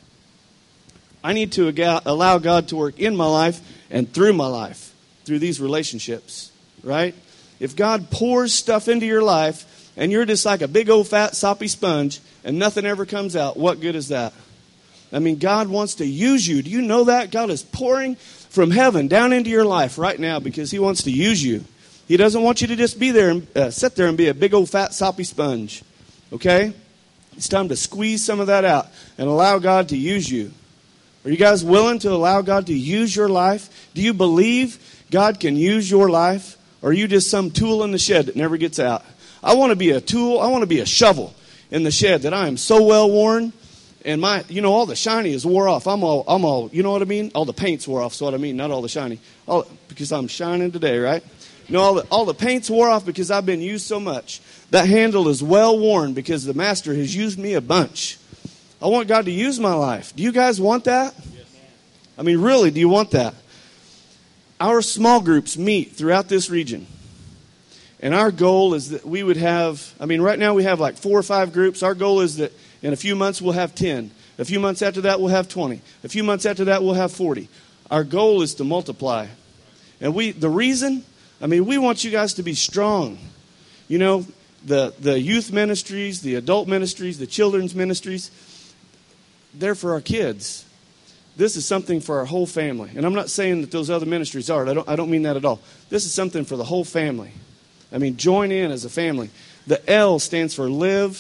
I need to allow God to work in my life and through my life, through these relationships, right? If God pours stuff into your life and you're just like a big old fat soppy sponge and nothing ever comes out, what good is that? I mean, God wants to use you. Do you know that? God is pouring from heaven down into your life right now because He wants to use you. He doesn't want you to just be there and uh, sit there and be a big old fat soppy sponge, okay? It's time to squeeze some of that out and allow God to use you. Are you guys willing to allow God to use your life? Do you believe God can use your life? Or are you just some tool in the shed that never gets out? I want to be a tool. I want to be a shovel in the shed that I am so well worn. And my, you know, all the shiny is wore off. I'm all, I'm all, you know what I mean? All the paint's wore off, is what I mean, not all the shiny. All, because I'm shining today, right? You know, all the, all the paint's wore off because I've been used so much. That handle is well worn because the Master has used me a bunch. I want God to use my life. Do you guys want that? Yes. I mean, really, do you want that? Our small groups meet throughout this region. And our goal is that we would have, I mean, right now we have like four or five groups. Our goal is that in a few months we'll have ten. A few months after that we'll have twenty. A few months after that we'll have forty. Our goal is to multiply. And we, the reason, I mean, we want you guys to be strong. You know, the, the youth ministries, the adult ministries, the children's ministries, they're for our kids. This is something for our whole family. And I'm not saying that those other ministries aren't. I don't, I don't mean that at all. This is something for the whole family. I mean, join in as a family. The L stands for live,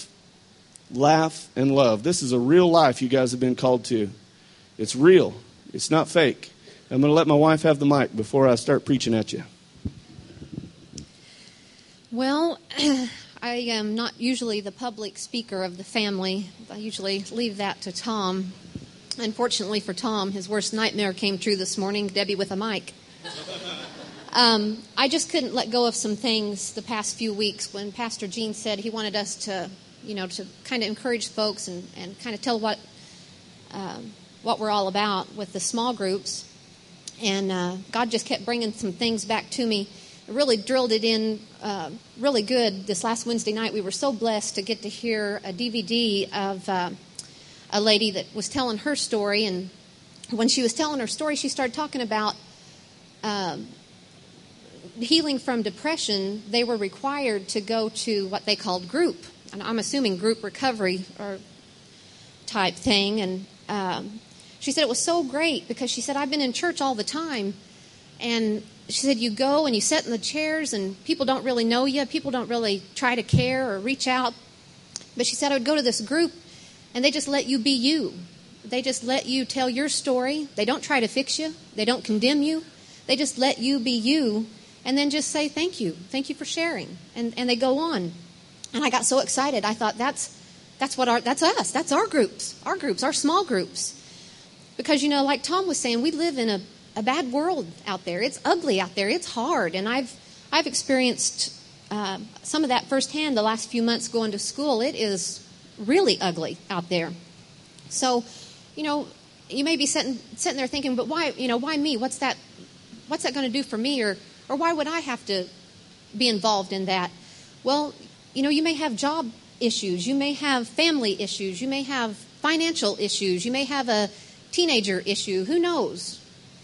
laugh, and love. This is a real life you guys have been called to. It's real. It's not fake. I'm going to let my wife have the mic before I start preaching at you. Well, I am not usually the public speaker of the family. I usually leave that to Tom. Unfortunately for Tom, his worst nightmare came true this morning, Debbie with a mic. Um, I just couldn't let go of some things the past few weeks when Pastor Gene said he wanted us to you know, to kind of encourage folks and, and kind of tell what um, what we're all about with the small groups. And uh, God just kept bringing some things back to me. It really drilled it in uh, really good. This last Wednesday night, we were so blessed to get to hear a D V D of uh, a lady that was telling her story. And when she was telling her story, she started talking about um, healing from depression. They were required to go to what they called group. And I'm assuming group recovery or type thing. And um, she said it was so great because she said, I've been in church all the time. And she said, you go and you sit in the chairs and people don't really know you. People don't really try to care or reach out. But she said, I would go to this group and they just let you be you. They just let you tell your story. They don't try to fix you. They don't condemn you. They just let you be you and then just say, thank you. Thank you for sharing. And and they go on. And I got so excited. I thought, that's that's what our that's us. That's our groups. Our groups, our small groups. Because, you know, like Tom was saying, we live in a a bad world out there. It's ugly out there. It's hard. And I've I've experienced uh, some of that firsthand the last few months going to school. It is really ugly out there. So, you know, you may be sitting sitting there thinking, but why, you know, why me? What's that what's that going to do for me? Or or why would I have to be involved in that? Well, you know, you may have job issues. You may have family issues. You may have financial issues. You may have a teenager issue. Who knows?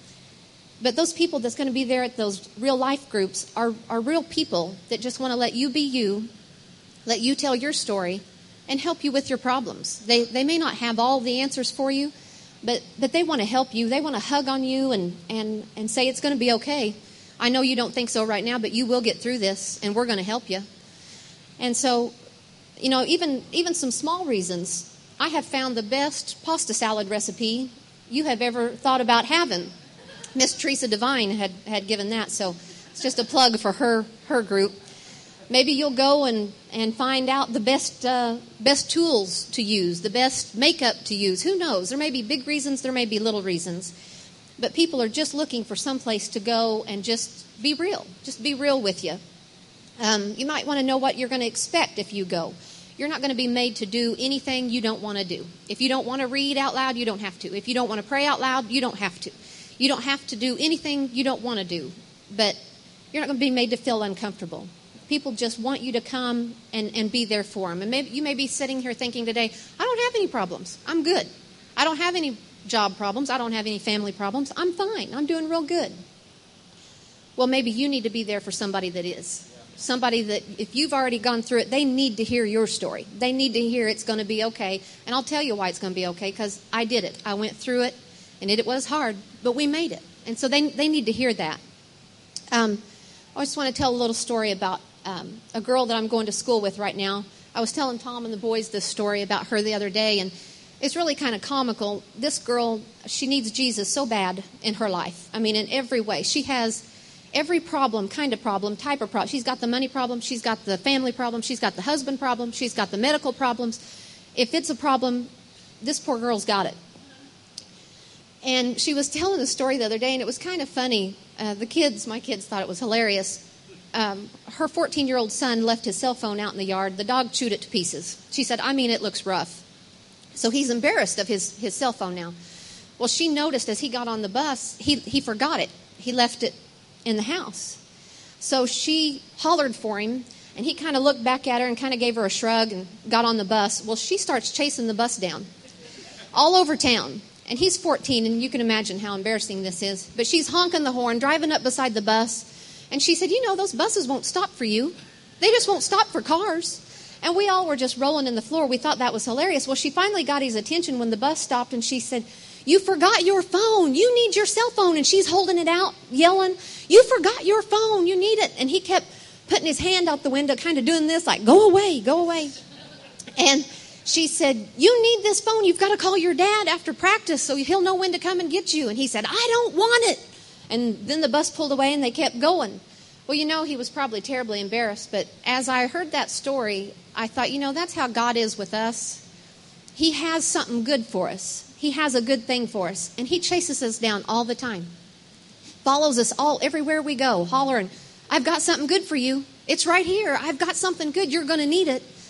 But those people that's going to be there at those real life groups are, are real people that just want to let you be you, let you tell your story, and help you with your problems. They they may not have all the answers for you, but but they want to help you. They want to hug on you and, and, and say it's going to be okay. I know you don't think so right now, but you will get through this, and we're going to help you. And so, you know, even even some small reasons. I have found the best pasta salad recipe you have ever thought about having. Miss Teresa Devine had, had given that, so it's just a plug for her her group. Maybe you'll go and, and find out the best uh, best tools to use, the best makeup to use. Who knows? There may be big reasons, there may be little reasons. But people are just looking for some place to go and just be real. Just be real with you. Um, you might want to know what you're going to expect if you go. You're not going to be made to do anything you don't want to do. If you don't want to read out loud, you don't have to. If you don't want to pray out loud, you don't have to. You don't have to do anything you don't want to do, but you're not going to be made to feel uncomfortable. People just want you to come and, and be there for them. And maybe you may be sitting here thinking today, I don't have any problems. I'm good. I don't have any job problems. I don't have any family problems. I'm fine. I'm doing real good. Well, maybe you need to be there for somebody that is. Somebody that, if you've already gone through it, they need to hear your story. They need to hear it's going to be okay. And I'll tell you why it's going to be okay, because I did it. I went through it. And it, it was hard, but we made it. And so they they need to hear that. Um, I just want to tell a little story about um, a girl that I'm going to school with right now. I was telling Tom and the boys this story about her the other day, and it's really kind of comical. This girl, she needs Jesus so bad in her life. I mean, in every way. She has every problem, kind of problem, type of problem. She's got the money problem. She's got the family problem. She's got the husband problem. She's got the medical problems. If it's a problem, this poor girl's got it. And she was telling a story the other day, and it was kind of funny. Uh, the kids, my kids thought it was hilarious. Um, her fourteen-year-old son left his cell phone out in the yard. The dog chewed it to pieces. She said, I mean, it looks rough. So he's embarrassed of his, his cell phone now. Well, she noticed as he got on the bus, he, he forgot it. He left it in the house. So she hollered for him, and he kind of looked back at her and kind of gave her a shrug and got on the bus. Well, she starts chasing the bus down all over town. And he's fourteen, and you can imagine how embarrassing this is. But she's honking the horn, driving up beside the bus. And she said, you know, those buses won't stop for you. They just won't stop for cars. And we all were just rolling in the floor. We thought that was hilarious. Well, she finally got his attention when the bus stopped, and she said, you forgot your phone. You need your cell phone. And she's holding it out, yelling, you forgot your phone. You need it. And he kept putting his hand out the window, kind of doing this, like, go away, go away. And she said, you need this phone. You've got to call your dad after practice so he'll know when to come and get you. And he said, I don't want it. And then the bus pulled away and they kept going. Well, you know, he was probably terribly embarrassed. But as I heard that story, I thought, you know, that's how God is with us. He has something good for us. He has a good thing for us. And he chases us down all the time. Follows us all everywhere we go, hollering, I've got something good for you. It's right here. I've got something good. You're going to need it.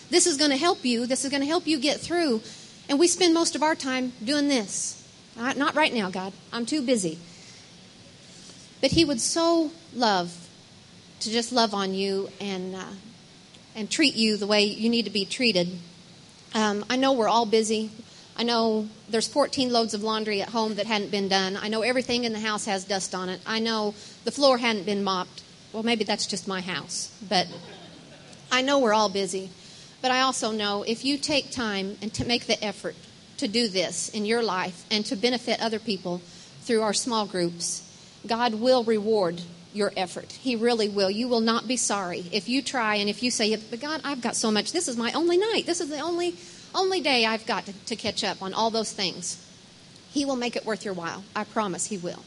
This is going to help you. This is going to help you get through. And we spend most of our time doing this. Not not right now, God. I'm too busy. But he would so love to just love on you and uh, and treat you the way you need to be treated. Um, I know we're all busy. I know there's fourteen loads of laundry at home that hadn't been done. I know everything in the house has dust on it. I know the floor hadn't been mopped. Well, maybe that's just my house. But I know we're all busy. But I also know if you take time and to make the effort to do this in your life and to benefit other people through our small groups, God will reward your effort. He really will. You will not be sorry if you try and if you say, but God, I've got so much. This is my only night. This is the only only day I've got to, to catch up on all those things. He will make it worth your while. I promise he will.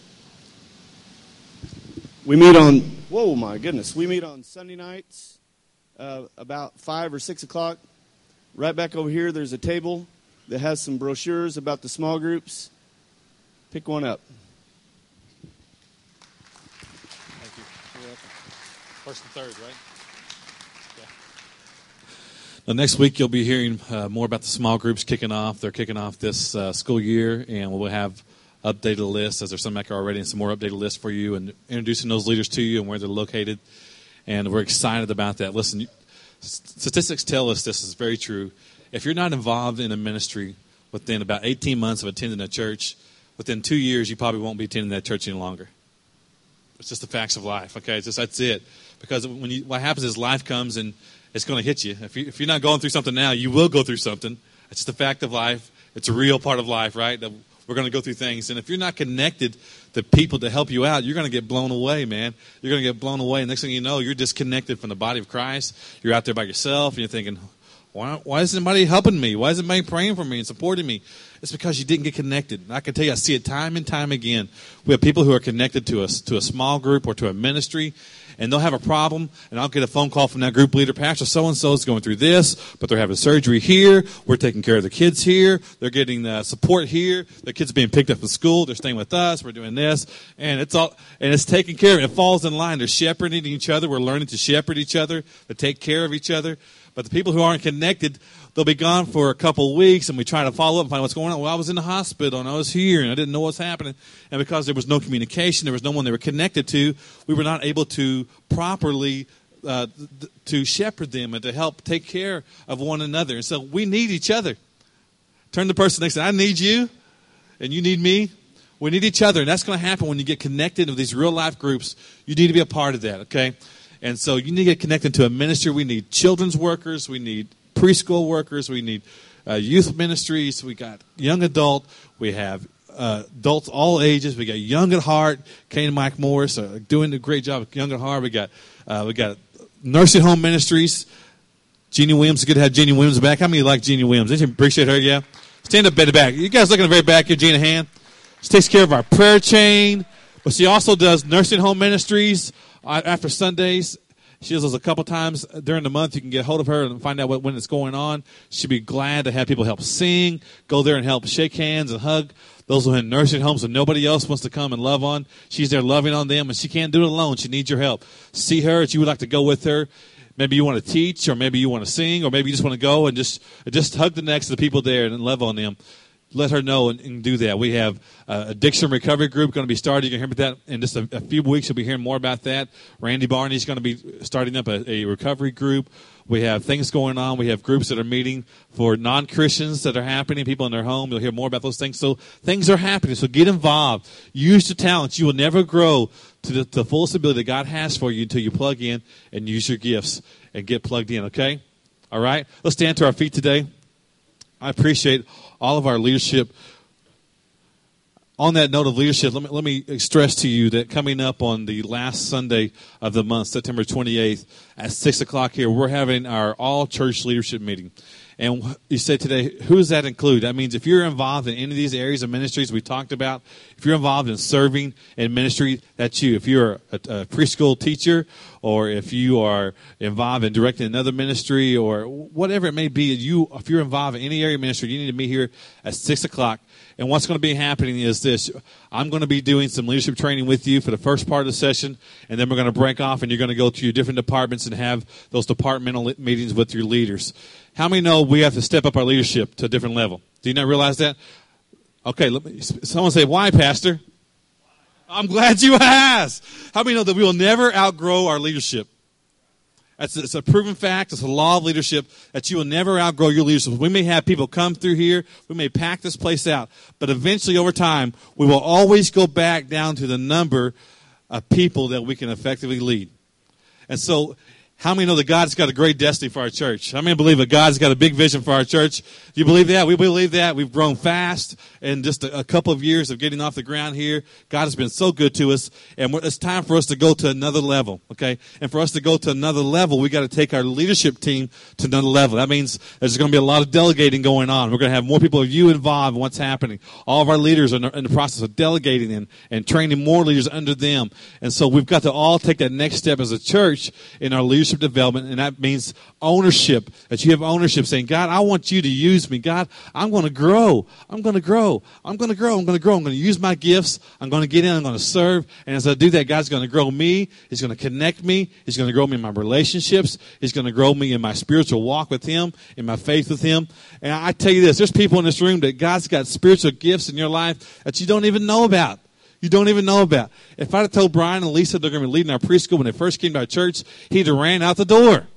We meet on, whoa, my goodness. We meet on Sunday nights uh, about five or six o'clock. Right back over here, there's a table that has some brochures about the small groups. Pick one up. Thank you. You're welcome. First and third, right? Yeah. Now, next week, you'll be hearing uh, more about the small groups kicking off. They're kicking off this uh, school year, and we'll have updated lists, as there's some back already, and some more updated lists for you, and introducing those leaders to you and where they're located. And we're excited about that. Listen, statistics tell us this is very true. If you're not involved in a ministry within about eighteen months of attending a church, within two years, you probably won't be attending that church any longer. It's just the facts of life, okay? It's just, that's it. Because when you, what happens is life comes and it's going to hit you. If, you. if you're not going through something now, you will go through something. It's just the fact of life. It's a real part of life, right? That we're going to go through things. And if you're not connected to people to help you out, you're going to get blown away, man. You're going to get blown away. And next thing you know, you're disconnected from the body of Christ. You're out there by yourself, and you're thinking, why, why isn't anybody helping me? Why isn't anybody praying for me and supporting me? It's because you didn't get connected. And I can tell you, I see it time and time again. We have people who are connected to us, to a small group or to a ministry, and they'll have a problem, and I'll get a phone call from that group leader, Pastor so-and-so is going through this, but they're having surgery here. We're taking care of the kids here. They're getting uh, support here. The kids are being picked up from school. They're staying with us. We're doing this, and it's all, and it's taken care of. It falls in line. They're shepherding each other. We're learning to shepherd each other, to take care of each other. But the people who aren't connected, they'll be gone for a couple of weeks, and we try to follow up and find what's going on. Well, I was in the hospital, and I was here, and I didn't know what's happening. And because there was no communication, there was no one they were connected to, we were not able to properly uh, th- to shepherd them and to help take care of one another. And so we need each other. Turn to the person next to you. I need you, and you need me. We need each other, and that's going to happen when you get connected to these real-life groups. You need to be a part of that, okay? And so you need to get connected to a ministry. We need children's workers. We need preschool workers. We need uh, youth ministries. We got young adult. We have uh, adults all ages. We got Young at Heart. Kane and Mike Morris are doing a great job at Young at Heart. We got uh, we got nursing home ministries. Jeannie Williams. It's good to have Jeannie Williams back. How many like Jeannie Williams? Did you appreciate her? Yeah. Stand up at the back. You guys look in the very back. Give Jeannie a hand. She takes care of our prayer chain, but she also does nursing home ministries uh, after Sundays. She does those a couple times during the month. You can get a hold of her and find out what, when it's going on. She'd be glad to have people help sing, go there and help shake hands and hug those who are in nursing homes and nobody else wants to come and love on. She's there loving on them, and she can't do it alone. She needs your help. See her if you would like to go with her. Maybe you want to teach, or maybe you want to sing, or maybe you just want to go and just just hug the necks of the people there and love on them. Let her know and, and do that. We have uh, addiction recovery group going to be started. You can hear about that in just a, a few weeks. You'll be hearing more about that. Randy Barney's going to be starting up a, a recovery group. We have things going on. We have groups that are meeting for non-Christians that are happening, people in their home. You'll hear more about those things. So things are happening. So get involved. Use your talents. You will never grow to the, the fullest ability that God has for you until you plug in and use your gifts and get plugged in, okay? All right? Let's stand to our feet today. I appreciate all of our leadership. On that note of leadership, let me, let me stress to you that coming up on the last Sunday of the month, September twenty-eighth, at six o'clock here, we're having our all-church leadership meeting. And you say today, who does that include? That means if you're involved in any of these areas of ministries we talked about, if you're involved in serving in ministry, that's you. If you're a, a preschool teacher, or if you are involved in directing another ministry, or whatever it may be, you if you're involved in any area of ministry, you need to meet here at six o'clock. And what's going to be happening is this. I'm going to be doing some leadership training with you for the first part of the session, and then we're going to break off, and you're going to go to your different departments and have those departmental meetings with your leaders. How many know we have to step up our leadership to a different level? Do you not realize that? Okay, let me, someone say, why, Pastor? I'm glad you asked. How many know that we will never outgrow our leadership? That's it's a proven fact. It's a law of leadership that you will never outgrow your leadership. We may have people come through here. We may pack this place out. But eventually, over time, we will always go back down to the number of people that we can effectively lead. And so, how many know that God's got a great destiny for our church? How many believe that God's got a big vision for our church? Do you believe that? We believe that. We've grown fast in just a, a couple of years of getting off the ground here. God has been so good to us, and we're, it's time for us to go to another level, okay? And for us to go to another level, we got to take our leadership team to another level. That means there's going to be a lot of delegating going on. We're going to have more people of you involved in what's happening. All of our leaders are in the, in the process of delegating and, and training more leaders under them. And so we've got to all take that next step as a church in our leadership development, and that means ownership, that you have ownership, saying, God, I want you to use me. God, I'm going to grow. I'm going to grow. I'm going to grow. I'm going to grow. I'm going to use my gifts. I'm going to get in. I'm going to serve. And as I do that, God's going to grow me. He's going to connect me. He's going to grow me in my relationships. He's going to grow me in my spiritual walk with Him, in my faith with Him. And I tell you this, there's people in this room that God's got spiritual gifts in your life that you don't even know about. You don't even know about. If I'd have told Brian and Lisa they're going to be leading our preschool when they first came to our church, he'd have ran out the door.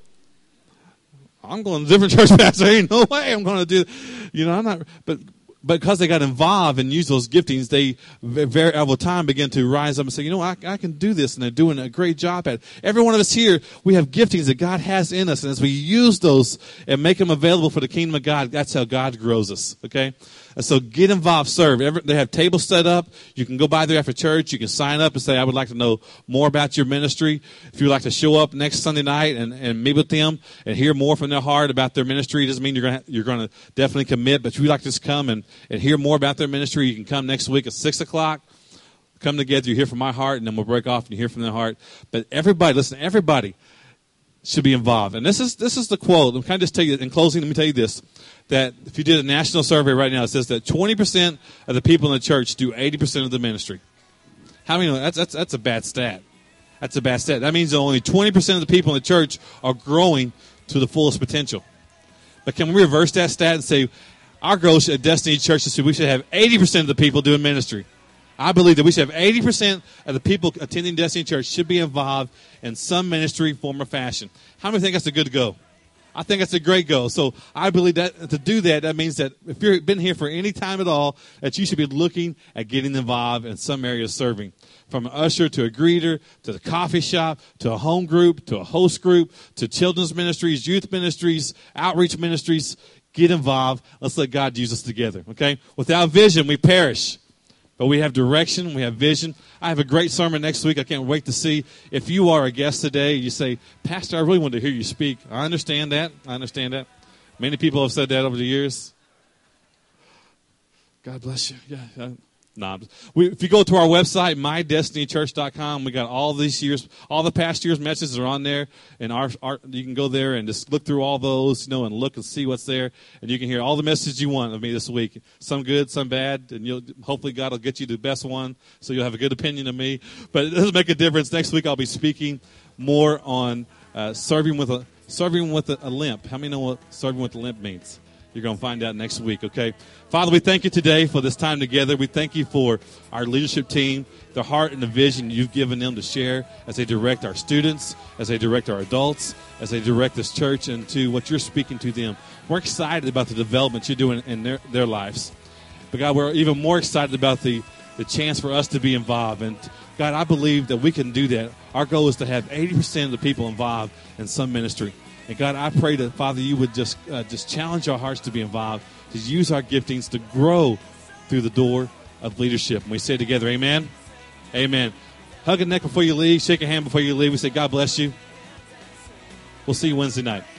I'm going to a different church, Pastor. Ain't no way I'm going to do it. You know, I'm not, but because they got involved and used those giftings, they very over time begin to rise up and say, you know, I, I can do this, and they're doing a great job at it. Every one of us here, we have giftings that God has in us, and as we use those and make them available for the kingdom of God, that's how God grows us, okay? And so get involved, serve. Every, they have tables set up. You can go by there after church. You can sign up and say, I would like to know more about your ministry. If you'd like to show up next Sunday night and, and meet with them and hear more from their heart about their ministry, it doesn't mean you're going to you're going to definitely commit, but if you'd like to just come and, and hear more about their ministry, you can come next week at six o'clock. Come together, you hear from my heart, and then we'll break off and you hear from their heart. But everybody, listen, everybody should be involved. And this is this is the quote. Let me kind of just tell you, in closing, let me tell you this, that if you did a national survey right now, it says that twenty percent of the people in the church do eighty percent of the ministry. How many know that's, that's, that's a bad stat? That's a bad stat. That means that only twenty percent of the people in the church are growing to the fullest potential. But can we reverse that stat and say, our goal at Destiny Church is we should have eighty percent of the people doing ministry. I believe that we should have eighty percent of the people attending Destiny Church should be involved in some ministry, form, or fashion. How many think that's a good goal? I think that's a great goal. So I believe that to do that, that means that if you've been here for any time at all, that you should be looking at getting involved in some area of serving. From an usher to a greeter, to the coffee shop, to a home group, to a host group, to children's ministries, youth ministries, outreach ministries. Get involved. Let's let God use us together, okay? Without vision, we perish. But we have direction. We have vision. I have a great sermon next week. I can't wait to see. If you are a guest today, you say, Pastor, I really want to hear you speak. I understand that. I understand that. Many people have said that over the years. God bless you. Yeah. Nah, we, if you go to our website, my destiny church dot com, we got all these years, all the past year's messages are on there, and our, our you can go there and just look through all those, you know, and look and see what's there, and you can hear all the messages you want of me this week. Some good, some bad, and you'll hopefully God will get you the best one, so you'll have a good opinion of me. But it doesn't make a difference. Next week I'll be speaking more on uh, serving with a serving with a, a limp. How many know what serving with a limp means? You're going to find out next week, okay? Father, we thank you today for this time together. We thank you for our leadership team, the heart and the vision you've given them to share as they direct our students, as they direct our adults, as they direct this church into what you're speaking to them. We're excited about the development you're doing in their, their lives. But, God, we're even more excited about the, the chance for us to be involved. And, God, I believe that we can do that. Our goal is to have eighty percent of the people involved in some ministry. And God, I pray that, Father, you would just uh, just challenge our hearts to be involved, to use our giftings to grow through the door of leadership. And we say together, amen? Amen. Hug a neck before you leave. Shake a hand before you leave. We say, God bless you. We'll see you Wednesday night.